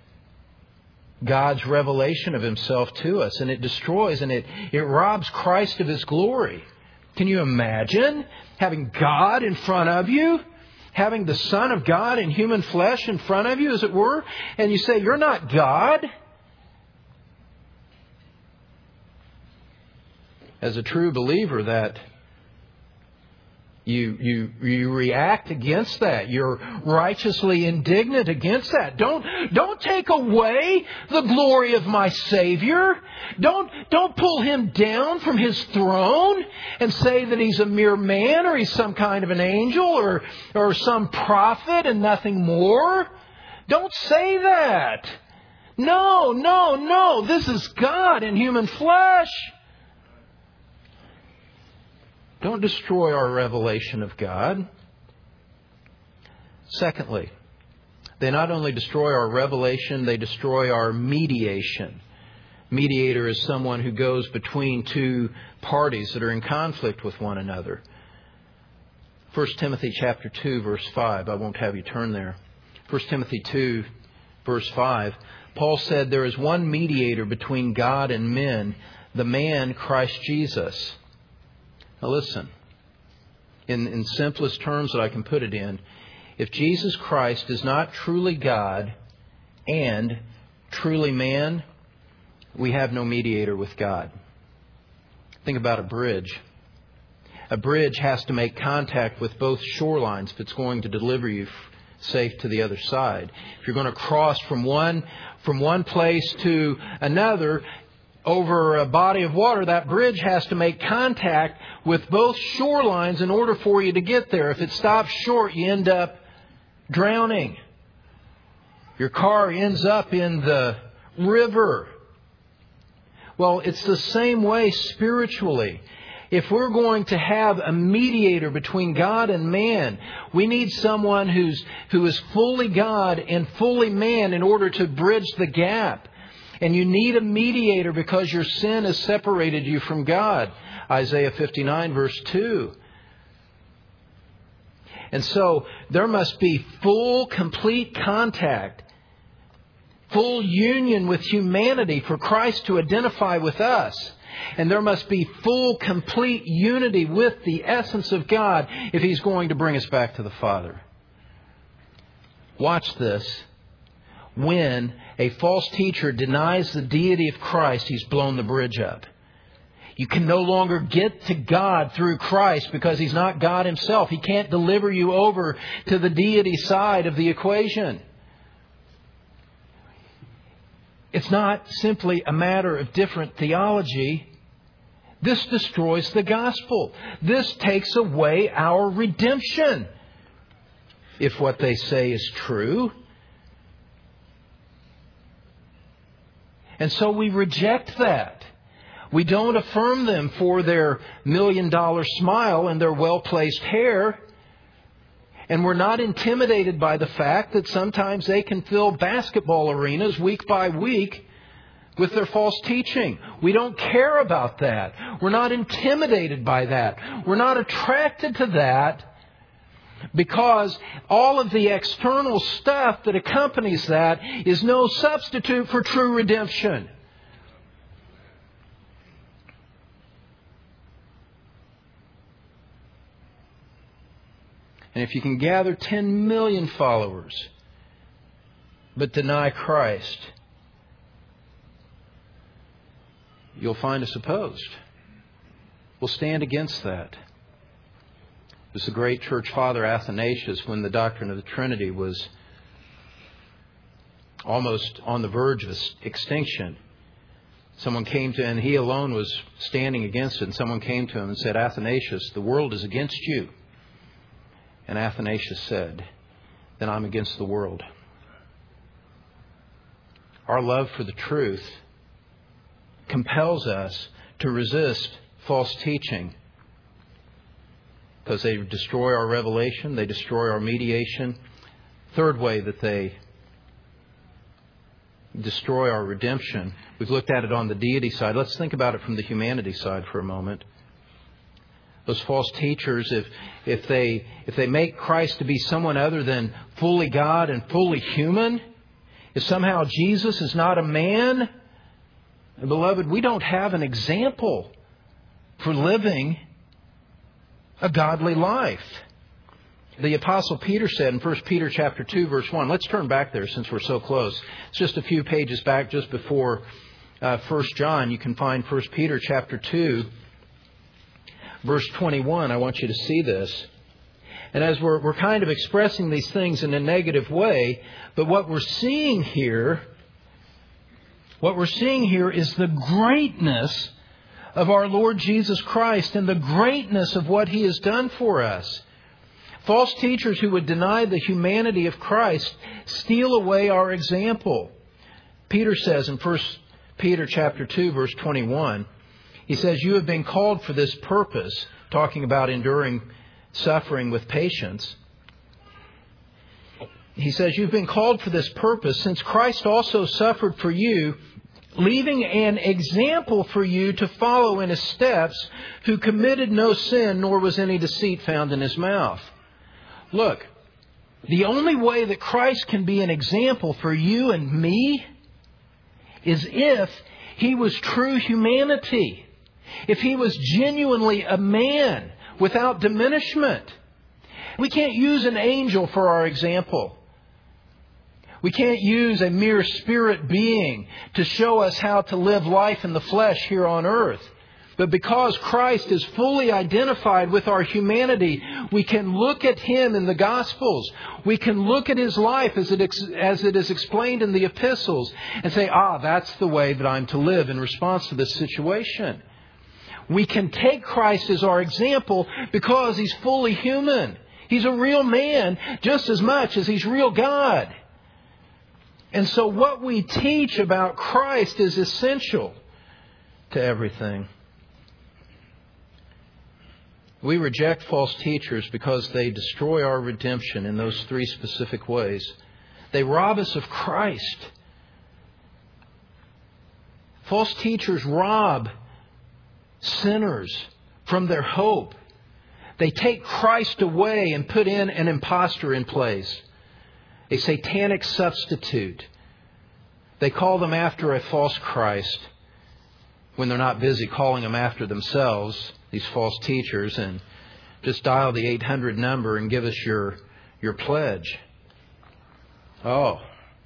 God's revelation of Himself to us. And it destroys and it robs Christ of His glory. Can you imagine having God in front of you? Having the Son of God in human flesh in front of you, as it were? And you say, you're not God? As a true believer, that you react against that. You're righteously indignant against that. Don't take away the glory of my Savior. Don't pull Him down from His throne and say that He's a mere man or He's some kind of an angel or some prophet and nothing more. Don't say that. No. This is God in human flesh. Don't destroy our revelation of God. Secondly, they not only destroy our revelation, they destroy our mediation. Mediator is someone who goes between two parties that are in conflict with one another. 1 Timothy chapter 2, verse 5. I won't have you turn there. 1 Timothy 2, verse 5. Paul said, "There is one mediator between God and men, the man Christ Jesus." Now listen, in simplest terms that I can put it in, if Jesus Christ is not truly God and truly man, we have no mediator with God. Think about a bridge. A bridge has to make contact with both shorelines if it's going to deliver you safe to the other side. If you're going to cross from one place to another over a body of water, that bridge has to make contact with both shorelines in order for you to get there. If it stops short, you end up drowning. Your car ends up in the river. Well, it's the same way spiritually. If we're going to have a mediator between God and man, we need someone who is fully God and fully man in order to bridge the gap. And you need a mediator because your sin has separated you from God. Isaiah 59 verse 2. And so there must be full, complete contact, full union with humanity for Christ to identify with us. And there must be full, complete unity with the essence of God if He's going to bring us back to the Father. Watch this. When a false teacher denies the deity of Christ, he's blown the bridge up. You can no longer get to God through Christ because He's not God Himself. He can't deliver you over to the deity side of the equation. It's not simply a matter of different theology. This destroys the gospel. This takes away our redemption. If what they say is true. And so we reject that. We don't affirm them for their $1 million smile and their well-placed hair. And we're not intimidated by the fact that sometimes they can fill basketball arenas week by week with their false teaching. We don't care about that. We're not intimidated by that. We're not attracted to that because all of the external stuff that accompanies that is no substitute for true redemption. And if you can gather 10 million followers but deny Christ, you'll find us opposed. We'll stand against that. It was the great church father Athanasius, when the doctrine of the Trinity was almost on the verge of extinction. Someone came to him, and he alone was standing against it, and someone came to him and said, "Athanasius, the world is against you." And Athanasius said, "Then I'm against the world." Our love for the truth compels us to resist false teaching because they destroy our revelation, they destroy our mediation. Third way that they destroy our redemption. We've looked at it on the deity side. Let's think about it from the humanity side for a moment. Those false teachers, if they make Christ to be someone other than fully God and fully human, if somehow Jesus is not a man, and beloved, we don't have an example for living a godly life. The Apostle Peter said in 1 Peter chapter 2, verse 1. Let's turn back there since we're so close. It's just a few pages back, just before 1 John. You can find 1 Peter chapter 2, verse 21. I want you to see this. And as we're kind of expressing these things in a negative way, but what we're seeing here is the greatness of our Lord Jesus Christ and the greatness of what He has done for us. False teachers who would deny the humanity of Christ steal away our example. Peter says in 1 Peter chapter 2, verse 21, he says, "You have been called for this purpose," talking about enduring suffering with patience. He says, "You've been called for this purpose, since Christ also suffered for you, leaving an example for you to follow in His steps, who committed no sin, nor was any deceit found in His mouth." Look, the only way that Christ can be an example for you and me is if He was true humanity. If He was genuinely a man without diminishment. We can't use an angel for our example. We can't use a mere spirit being to show us how to live life in the flesh here on earth. But because Christ is fully identified with our humanity, we can look at Him in the Gospels. We can look at His life as it is explained in the epistles and say, that's the way that I'm to live in response to this situation. We can take Christ as our example because He's fully human. He's a real man just as much as He's real God. And so what we teach about Christ is essential to everything. We reject false teachers because they destroy our redemption in those three specific ways. They rob us of Christ. False teachers rob sinners from their hope. They take Christ away and put in an impostor in place, a satanic substitute. They call them after a false Christ when they're not busy calling them after themselves, these false teachers, and just dial the 800 number and give us your pledge. Oh.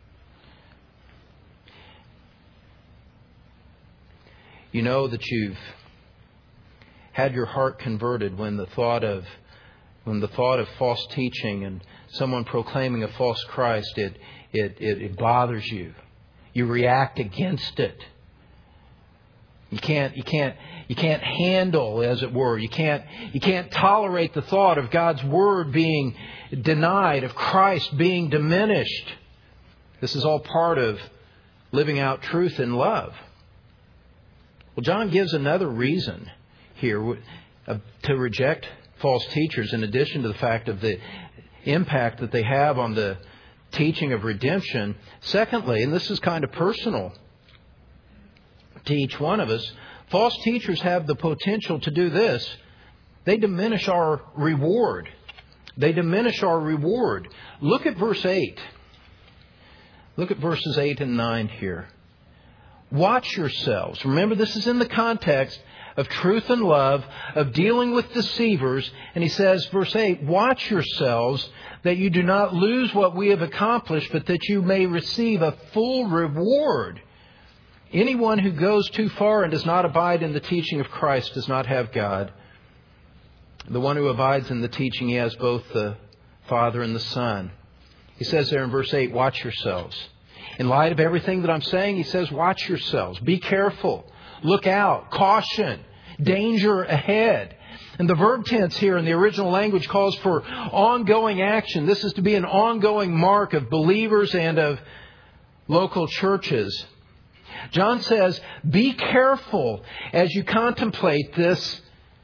You know that you've had your heart converted when the thought of false teaching and someone proclaiming a false Christ, it bothers you. You react against it. You can't handle, as it were. You can't tolerate the thought of God's Word being denied, of Christ being diminished. This is all part of living out truth in love. Well, John gives another reason here to reject false teachers, in addition to the fact of the impact that they have on the teaching of redemption. Secondly, and this is kind of personal to each one of us, false teachers have the potential to do this. They diminish our reward. They diminish our reward. Look at verse 8. Look at verses 8 and 9 here. Watch yourselves. Remember, this is in the context of truth and love, of dealing with deceivers. And he says, verse 8, watch yourselves that you do not lose what we have accomplished, but that you may receive a full reward. Anyone who goes too far and does not abide in the teaching of Christ does not have God. The one who abides in the teaching, he has both the Father and the Son. He says there in verse 8, watch yourselves. In light of everything that I'm saying, he says, watch yourselves. Be careful. Look out. Caution. Danger ahead. And the verb tense here in the original language calls for ongoing action. This is to be an ongoing mark of believers and of local churches. John says, be careful as you contemplate this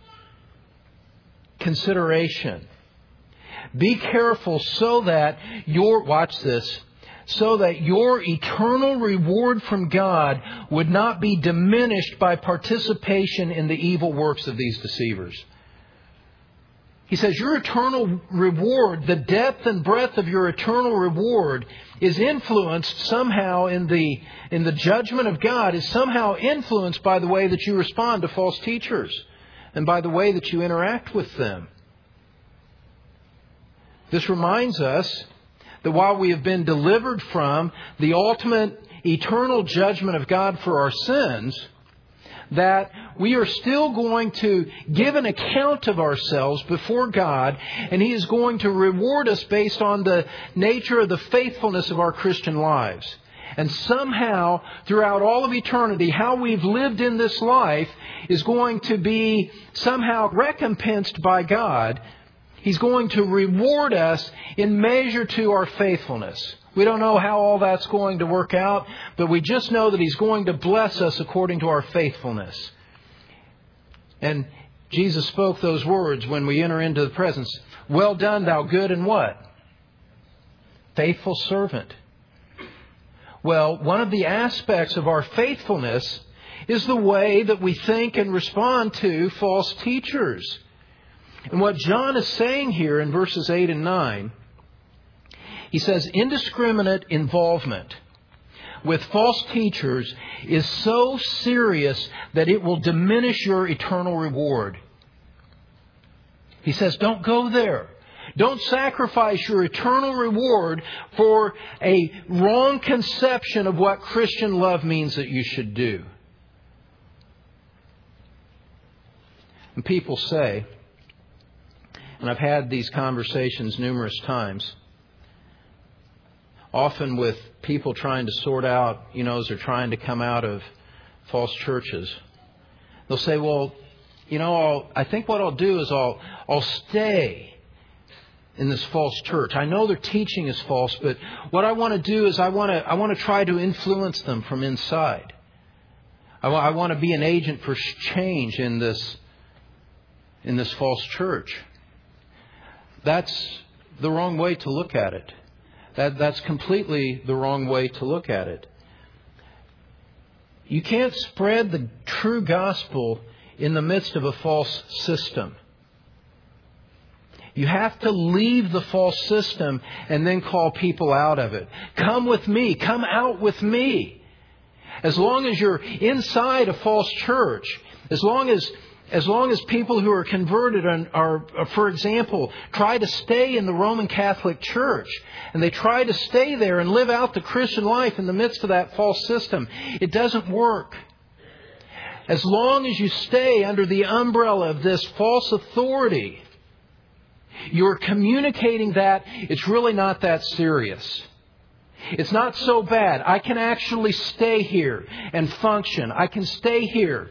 consideration. Be careful so that so that your eternal reward from God would not be diminished by participation in the evil works of these deceivers. He says your eternal reward, the depth and breadth of your eternal reward, is influenced somehow in the judgment of God, is somehow influenced by the way that you respond to false teachers and by the way that you interact with them. This reminds us that while we have been delivered from the ultimate eternal judgment of God for our sins, that we are still going to give an account of ourselves before God, and He is going to reward us based on the nature of the faithfulness of our Christian lives. And somehow, throughout all of eternity, how we've lived in this life is going to be somehow recompensed by God. He's going to reward us in measure to our faithfulness. We don't know how all that's going to work out, but we just know that He's going to bless us according to our faithfulness. And Jesus spoke those words when we enter into the presence. Well done, thou good and what? Faithful servant. Well, one of the aspects of our faithfulness is the way that we think and respond to false teachers. And what John is saying here in verses 8 and 9, he says indiscriminate involvement with false teachers is so serious that it will diminish your eternal reward. He says, don't go there. Don't sacrifice your eternal reward for a wrong conception of what Christian love means that you should do. And people say, and I've had these conversations numerous times, often with people trying to sort out, as they're trying to come out of false churches. They'll say, well, I think what I'll do is I'll stay in this false church. I know their teaching is false, but what I want to do is I want to try to influence them from inside. I want to be an agent for change in this false church. That's the wrong way to look at it. That's completely the wrong way to look at it. You can't spread the true gospel in the midst of a false system. You have to leave the false system and then call people out of it. Come with me. Come out with me. As long as you're inside a false church, as long as people who are converted are, for example, try to stay in the Roman Catholic Church, and they try to stay there and live out the Christian life in the midst of that false system, it doesn't work. As long as you stay under the umbrella of this false authority, you're communicating that it's really not that serious. It's not so bad. I can actually stay here and function. I can stay here.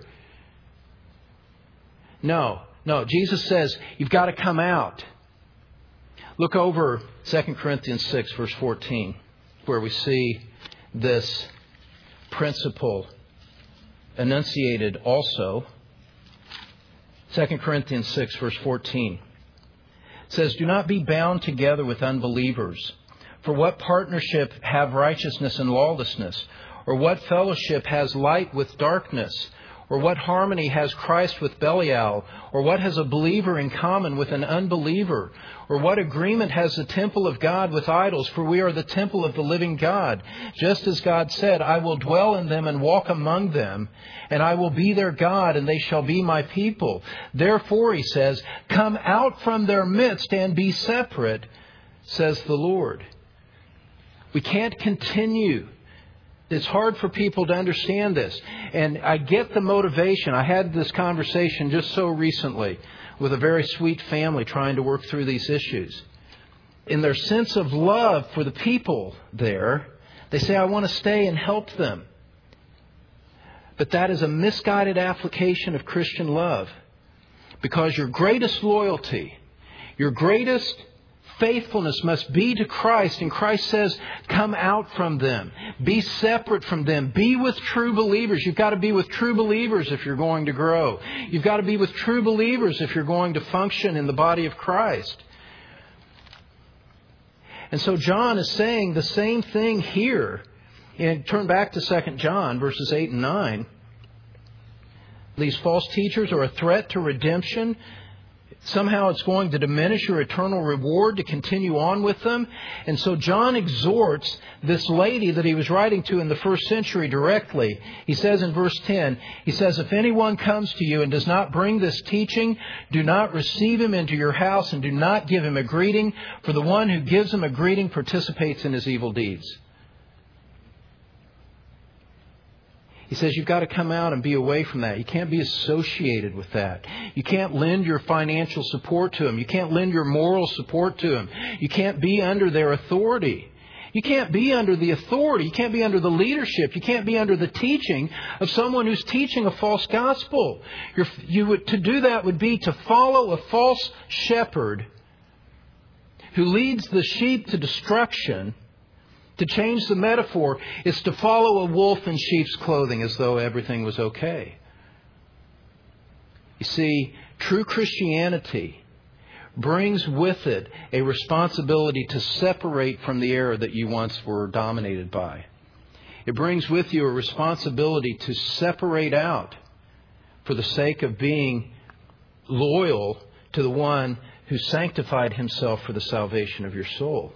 No. Jesus says you've got to come out. Look over 2 Corinthians 6, verse 14, where we see this principle enunciated also. 2 Corinthians 6, verse 14. It says, do not be bound together with unbelievers. For what partnership have righteousness and lawlessness? Or what fellowship has light with darkness? Or what harmony has Christ with Belial? Or what has a believer in common with an unbeliever? Or what agreement has the temple of God with idols? For we are the temple of the living God. Just as God said, I will dwell in them and walk among them, and I will be their God, and they shall be my people. Therefore, he says, come out from their midst and be separate, says the Lord. We can't continue. It's hard for people to understand this. And I get the motivation. I had this conversation just so recently with a very sweet family trying to work through these issues. In their sense of love for the people there, they say, I want to stay and help them. But that is a misguided application of Christian love. Because your greatest loyalty, your greatest faithfulness must be to Christ. And Christ says, come out from them. Be separate from them. Be with true believers. You've got to be with true believers if you're going to grow. You've got to be with true believers if you're going to function in the body of Christ. And so John is saying the same thing here. And turn back to 2 John verses 8 and 9. These false teachers are a threat to redemption. Somehow it's going to diminish your eternal reward to continue on with them. And so John exhorts this lady that he was writing to in the first century directly. He says in verse 10, he says, if anyone comes to you and does not bring this teaching, do not receive him into your house and do not give him a greeting, for the one who gives him a greeting participates in his evil deeds. He says you've got to come out and be away from that. You can't be associated with that. You can't lend your financial support to them. You can't lend your moral support to them. You can't be under their authority. You can't be under the authority. You can't be under the leadership. You can't be under the teaching of someone who's teaching a false gospel. To do that would be to follow a false shepherd who leads the sheep to destruction. To change the metaphor, is to follow a wolf in sheep's clothing as though everything was okay. You see, true Christianity brings with it a responsibility to separate from the error that you once were dominated by. It brings with you a responsibility to separate out for the sake of being loyal to the one who sanctified himself for the salvation of your soul.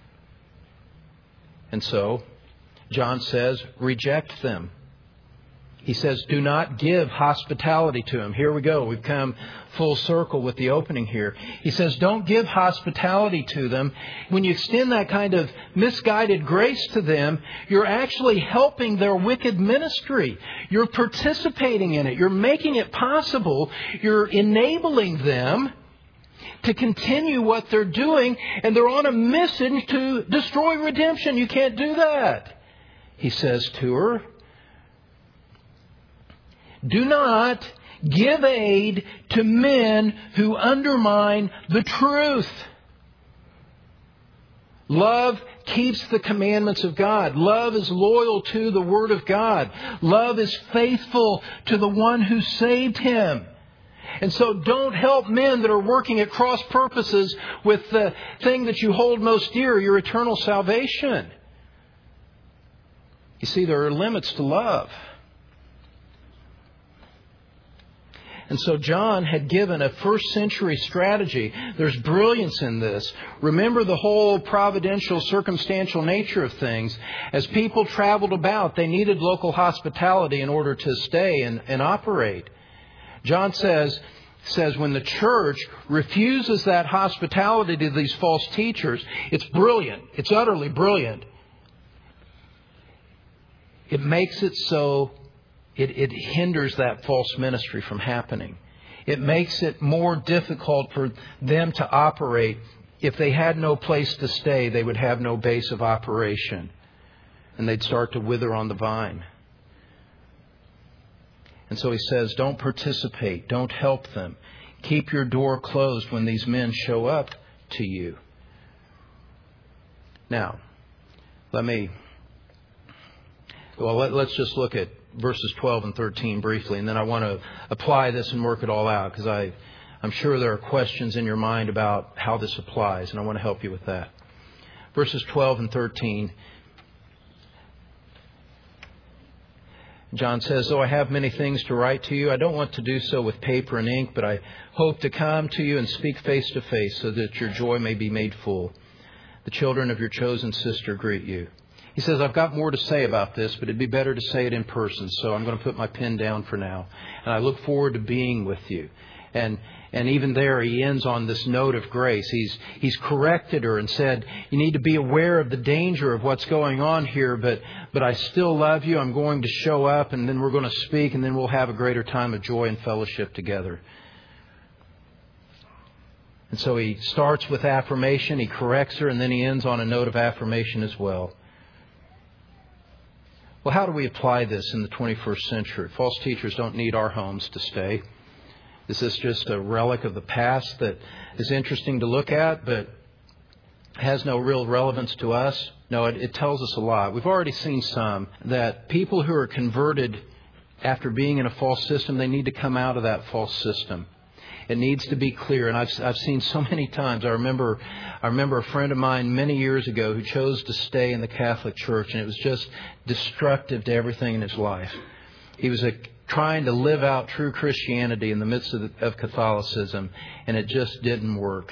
And so, John says, reject them. He says, do not give hospitality to him. Here we go. We've come full circle with the opening here. He says, don't give hospitality to them. When you extend that kind of misguided grace to them, you're actually helping their wicked ministry. You're participating in it. You're making it possible. You're enabling them to continue what they're doing, and they're on a mission to destroy redemption. You can't do that. He says to her, do not give aid to men who undermine the truth. Love keeps the commandments of God. Love is loyal to the Word of God. Love is faithful to the one who saved him. And so don't help men that are working at cross purposes with the thing that you hold most dear, your eternal salvation. You see, there are limits to love. And so John had given a first century strategy. There's brilliance in this. Remember the whole providential, circumstantial nature of things. As people traveled about, they needed local hospitality in order to stay and operate. John says when the church refuses that hospitality to these false teachers, it's brilliant. It's utterly brilliant. It makes it so it hinders that false ministry from happening. It makes it more difficult for them to operate. If they had no place to stay, they would have no base of operation. And they'd start to wither on the vine. And so he says, don't participate. Don't help them. Keep your door closed when these men show up to you. Now, let's just look at verses 12 and 13 briefly, and then I want to apply this and work it all out, because I'm sure there are questions in your mind about how this applies, and I want to help you with that. Verses 12 and 13, John says, though I have many things to write to you, I don't want to do so with paper and ink, but I hope to come to you and speak face to face so that your joy may be made full. The children of your chosen sister greet you. He says, I've got more to say about this, but it'd be better to say it in person. So I'm going to put my pen down for now. And I look forward to being with you. And even there, he ends on this note of grace. He's corrected her and said, you need to be aware of the danger of what's going on here, but I still love you. I'm going to show up, and then we're going to speak, and then we'll have a greater time of joy and fellowship together. And so he starts with affirmation, he corrects her, and then he ends on a note of affirmation as well. Well, how do we apply this in the 21st century? False teachers don't need our homes to stay. Is this just a relic of the past that is interesting to look at, but has no real relevance to us? No, it tells us a lot. We've already seen some that people who are converted after being in a false system, they need to come out of that false system. It needs to be clear. And I've seen so many times. I remember a friend of mine many years ago who chose to stay in the Catholic Church, and it was just destructive to everything in his life. He was trying to live out true Christianity in the midst of Catholicism, and it just didn't work.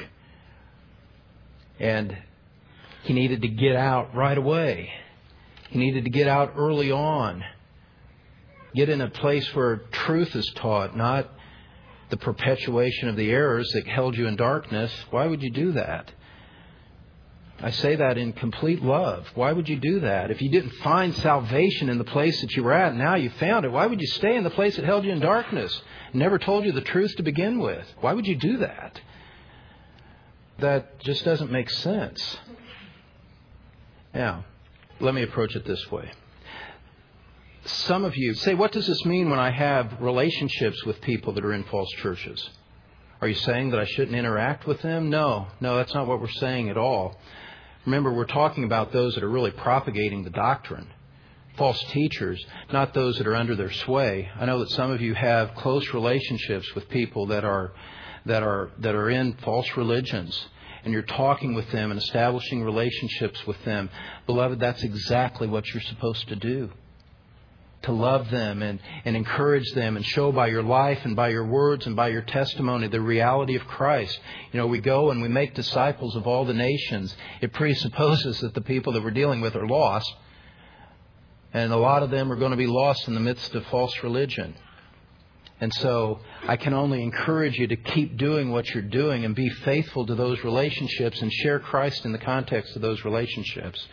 And he needed to get out right away. He needed to get out early on. Get in a place where truth is taught, not the perpetuation of the errors that held you in darkness. Why would you do that? I say that in complete love. Why would you do that? If you didn't find salvation in the place that you were at, now you found it, why would you stay in the place that held you in darkness? Never told you the truth to begin with. Why would you do that? That just doesn't make sense. Now, let me approach it this way. Some of you say, what does this mean when I have relationships with people that are in false churches? Are you saying that I shouldn't interact with them? No, that's not what we're saying at all. Remember, we're talking about those that are really propagating the doctrine. False teachers, not those that are under their sway. I know that some of you have close relationships with people that are in false religions, and you're talking with them and establishing relationships with them. Beloved, that's exactly what you're supposed to do. To love them and encourage them and show by your life and by your words and by your testimony the reality of Christ. You know, we go and we make disciples of all the nations. It presupposes that the people that we're dealing with are lost. And a lot of them are going to be lost in the midst of false religion. And so I can only encourage you to keep doing what you're doing and be faithful to those relationships and share Christ in the context of those relationships.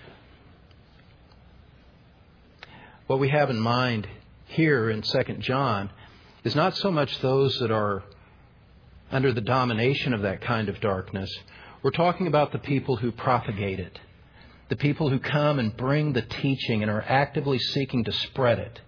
What we have in mind here in 2 John is not so much those that are under the domination of that kind of darkness. We're talking about the people who propagate it. The people who come and bring the teaching and are actively seeking to spread it.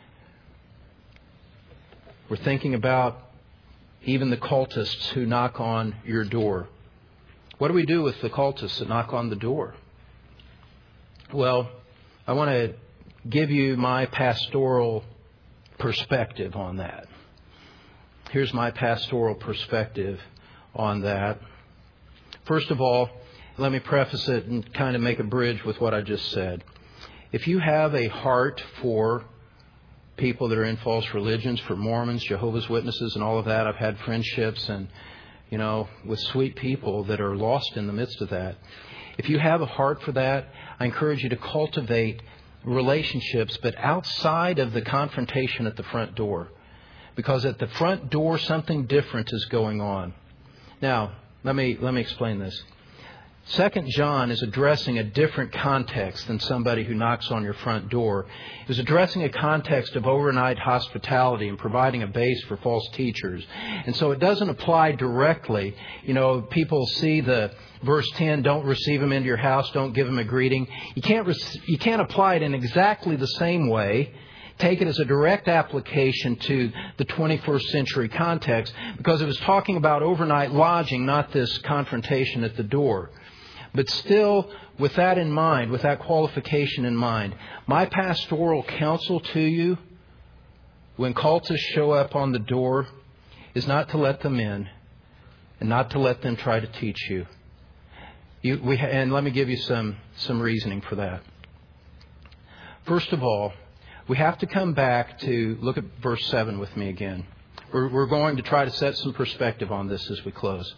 We're thinking about even the cultists who knock on your door. What do we do with the cultists that knock on the door? Well, I want to give you my pastoral perspective on that. Here's my pastoral perspective on that. First of all, let me preface it and kind of make a bridge with what I just said. If you have a heart for people that are in false religions, for Mormons, Jehovah's Witnesses, and all of that, I've had friendships and, with sweet people that are lost in the midst of that. If you have a heart for that, I encourage you to cultivate relationships, but outside of the confrontation at the front door. Because at the front door, something different is going on. Now, let me explain this. 2 John is addressing a different context than somebody who knocks on your front door. It was addressing a context of overnight hospitality and providing a base for false teachers. And so it doesn't apply directly. People see the verse 10, don't receive them into your house, don't give them a greeting. You can't apply it in exactly the same way. Take it as a direct application to the 21st century context, because it was talking about overnight lodging, not this confrontation at the door. But still, with that in mind, with that qualification in mind, my pastoral counsel to you when cultists show up on the door is not to let them in and not to let them try to teach you. And let me give you some reasoning for that. First of all, we have to come back to look at verse 7 with me again. We're going to try to set some perspective on this as we close.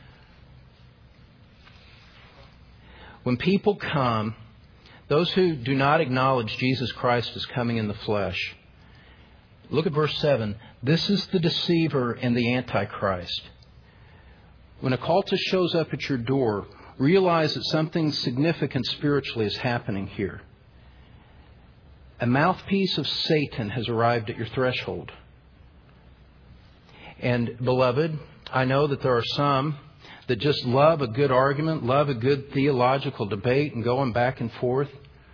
When people come, those who do not acknowledge Jesus Christ as coming in the flesh, look at verse 7. This is the deceiver and the antichrist. When a cultist shows up at your door, realize that something significant spiritually is happening here. A mouthpiece of Satan has arrived at your threshold. And, beloved, I know that there are some that just love a good argument, love a good theological debate and going back and forth.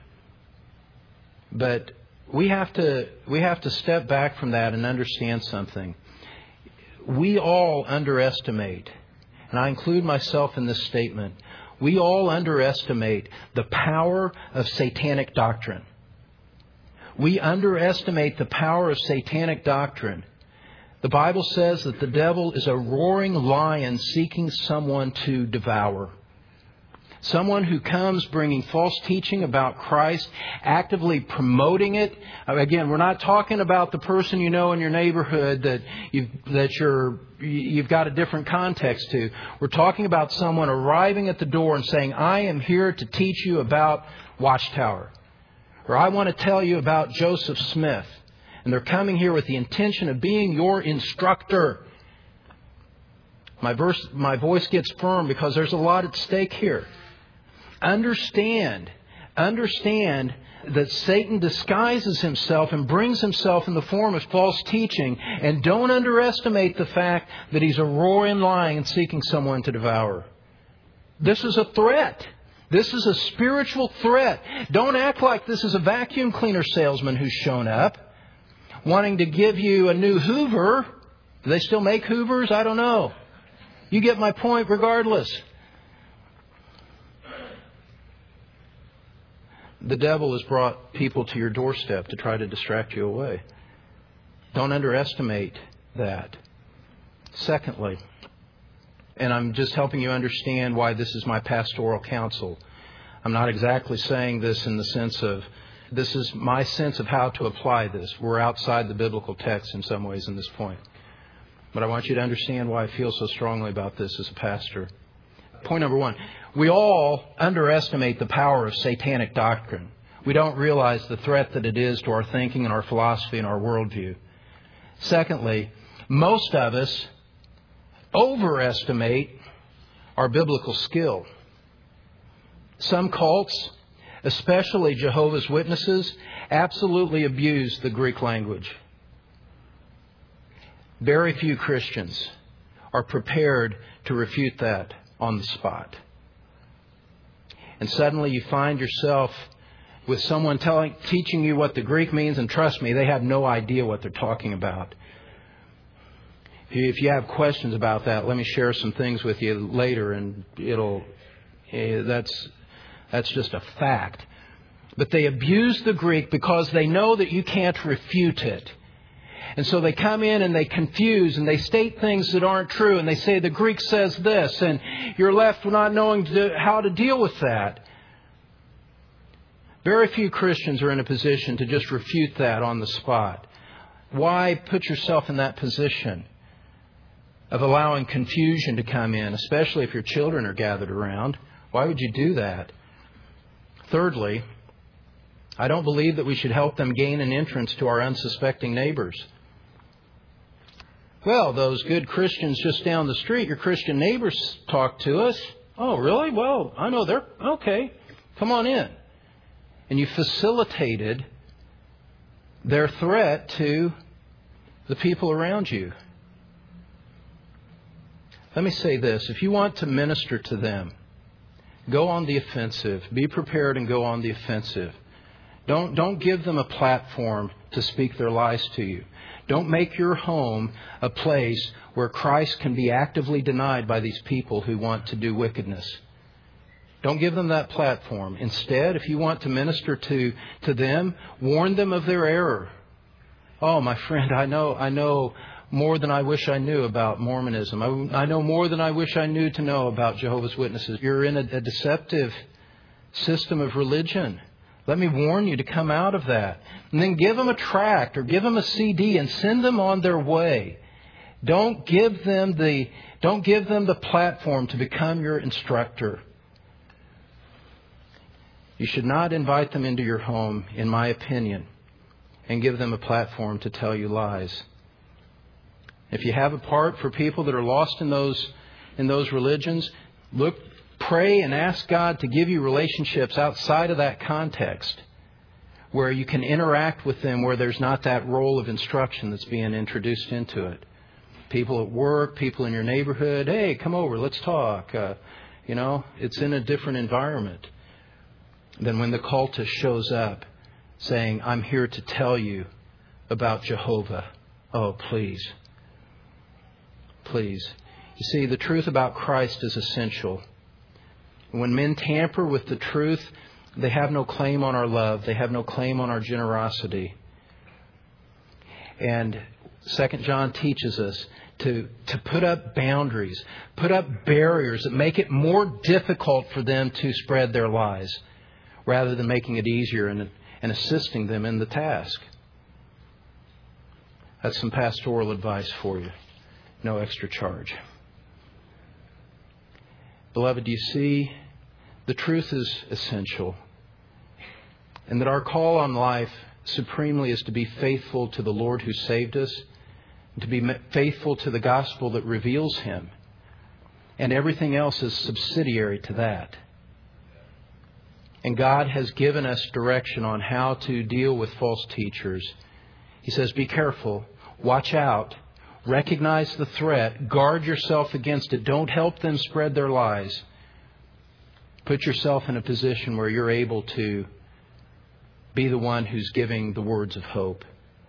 But we have to step back from that and understand something. We all underestimate, and I include myself in this statement, we all underestimate the power of satanic doctrine. We underestimate the power of satanic doctrine. The Bible says that the devil is a roaring lion seeking someone to devour. Someone who comes bringing false teaching about Christ, actively promoting it. Again, we're not talking about the person in your neighborhood that you've got a different context to. We're talking about someone arriving at the door and saying, I am here to teach you about Watchtower. Or I want to tell you about Joseph Smith. And they're coming here with the intention of being your instructor. My voice gets firm because there's a lot at stake here. Understand that Satan disguises himself and brings himself in the form of false teaching. And don't underestimate the fact that he's a roaring lion seeking someone to devour. This is a threat. This is a spiritual threat. Don't act like this is a vacuum cleaner salesman who's shown up wanting to give you a new Hoover. Do they still make Hoovers? I don't know. You get my point regardless. The devil has brought people to your doorstep to try to distract you away. Don't underestimate that. Secondly, and I'm just helping you understand why this is my pastoral counsel. I'm not exactly saying this in the sense of, this is my sense of how to apply this. We're outside the biblical text in some ways in this point. But I want you to understand why I feel so strongly about this as a pastor. Point number one, we all underestimate the power of satanic doctrine. we don't realize the threat that it is to our thinking and our philosophy and our worldview. Secondly, most of us overestimate our biblical skill. Some cults, especially Jehovah's Witnesses, absolutely abuse the Greek language. Very few Christians are prepared to refute that on the spot. And suddenly you find yourself with someone teaching you what the Greek means, and trust me, they have no idea what they're talking about. If you have questions about that, let me share some things with you later, and that's just a fact. But they abuse the Greek because they know that you can't refute it. And so they come in and they confuse and they state things that aren't true, and they say the Greek says this, and you're left not knowing how to deal with that. Very few Christians are in a position to just refute that on the spot. Why put yourself in that position of allowing confusion to come in, especially if your children are gathered around? Why would you do that? Thirdly, I don't believe that we should help them gain an entrance to our unsuspecting neighbors. Well, those good Christians just down the street, your Christian neighbors, talk to us. Oh, really? Well, I know they're okay. Come on in. And you facilitated their threat to the people around you. Let me say this. If you want to minister to them, go on the offensive. Be prepared and go on the offensive. Don't give them a platform to speak their lies to you. Don't make your home a place where Christ can be actively denied by these people who want to do wickedness. Don't give them that platform. Instead, if you want to minister to them, warn them of their error. Oh, my friend, I know more than I wish I knew about Mormonism. I know more than I wish I knew to know about Jehovah's Witnesses. You're in a deceptive system of religion. Let me warn you to come out of that. And then give them a tract or give them a CD and send them on their way. Don't give them the platform to become your instructor. You should not invite them into your home, in my opinion, and give them a platform to tell you lies. If you have a part for people that are lost in those religions, pray and ask God to give you relationships outside of that context where you can interact with them, where there's not that role of instruction that's being introduced into it. People at work, people in your neighborhood, hey, come over, let's talk. It's in a different environment than when the cultist shows up saying, I'm here to tell you about Jehovah. Oh, please. Please. You see, the truth about Christ is essential. When men tamper with the truth, they have no claim on our love. They have no claim on our generosity. And 2 John teaches us to put up boundaries, put up barriers that make it more difficult for them to spread their lies, rather than making it easier and assisting them in the task. That's some pastoral advice for you. No extra charge. Beloved, do you see? The truth is essential. And that our call on life supremely is to be faithful to the Lord who saved us, and to be faithful to the gospel that reveals Him. And everything else is subsidiary to that. And God has given us direction on how to deal with false teachers. He says, be careful, watch out, recognize the threat, guard yourself against it. Don't help them spread their lies. Put yourself in a position where you're able to be the one who's giving the words of hope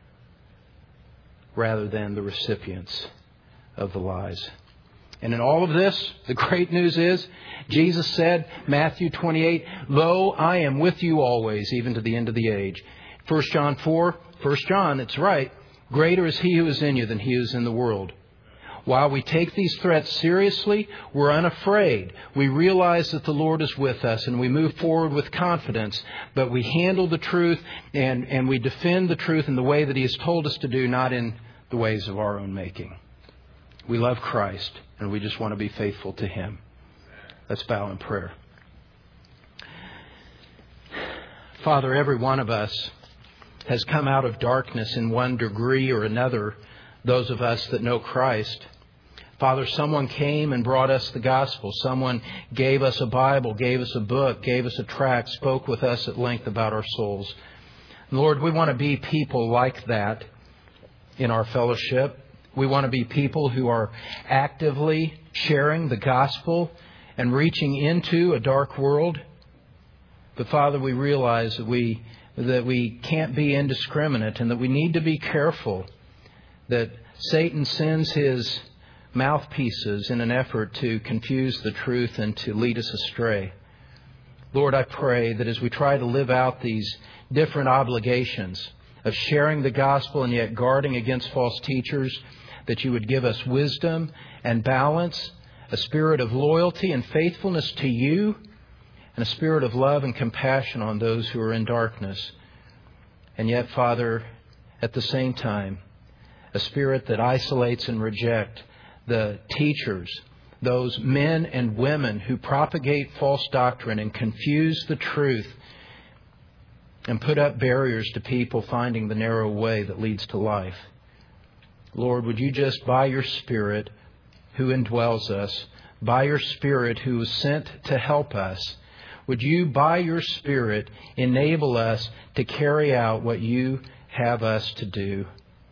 rather than the recipients of the lies. And in all of this, the great news is, Jesus said, Matthew 28, Lo, I am with you always, even to the end of the age. 1 John 4, 1 John, it's right. Greater is He who is in you than he who is in the world. While we take these threats seriously, we're unafraid. We realize that the Lord is with us and we move forward with confidence. But we handle the truth and we defend the truth in the way that He has told us to do, not in the ways of our own making. We love Christ and we just want to be faithful to Him. Let's bow in prayer. Father, every one of us has come out of darkness in one degree or another, those of us that know Christ. Father, someone came and brought us the gospel. Someone gave us a Bible, gave us a book, gave us a tract, spoke with us at length about our souls. Lord, we want to be people like that in our fellowship. We want to be people who are actively sharing the gospel and reaching into a dark world. But Father, we realize that we can't be indiscriminate and that we need to be careful, that Satan sends his mouthpieces in an effort to confuse the truth and to lead us astray. Lord, I pray that as we try to live out these different obligations of sharing the gospel and yet guarding against false teachers, that you would give us wisdom and balance, a spirit of loyalty and faithfulness to you, and a spirit of love and compassion on those who are in darkness. And yet, Father, at the same time, a spirit that isolates and rejects the teachers, those men and women who propagate false doctrine and confuse the truth and put up barriers to people finding the narrow way that leads to life. Lord, would you just, by your Spirit who indwells us, by your Spirit who was sent to help us, would you, by your Spirit, enable us to carry out what you have us to do?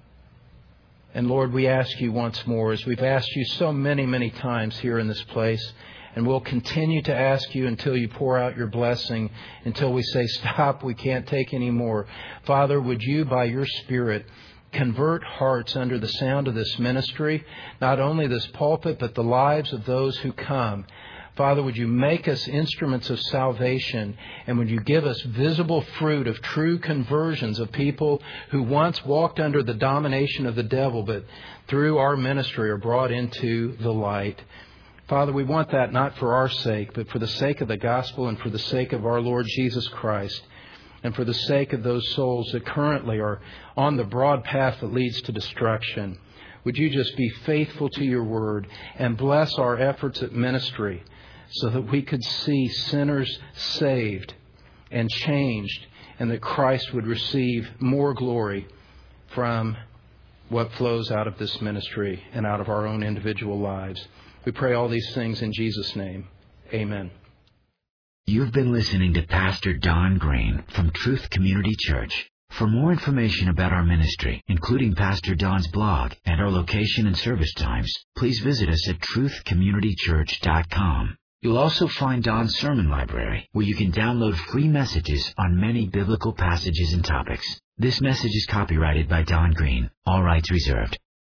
And Lord, we ask you once more, as we've asked you so many, many times here in this place, and we'll continue to ask you until you pour out your blessing, until we say, stop, we can't take any more. Father, would you, by your Spirit, convert hearts under the sound of this ministry, not only this pulpit, but the lives of those who come. Father, would you make us instruments of salvation, and would you give us visible fruit of true conversions of people who once walked under the domination of the devil, but through our ministry are brought into the light. Father, we want that not for our sake, but for the sake of the gospel and for the sake of our Lord Jesus Christ, and for the sake of those souls that currently are on the broad path that leads to destruction. Would you just be faithful to your word and bless our efforts at ministry, so that we could see sinners saved and changed, and that Christ would receive more glory from what flows out of this ministry and out of our own individual lives. We pray all these things in Jesus' name. Amen. You've been listening to Pastor Don Green from Truth Community Church. For more information about our ministry, including Pastor Don's blog and our location and service times, please visit us at truthcommunitychurch.com. You'll also find Don's sermon library, where you can download free messages on many biblical passages and topics. This message is copyrighted by Don Green. All rights reserved.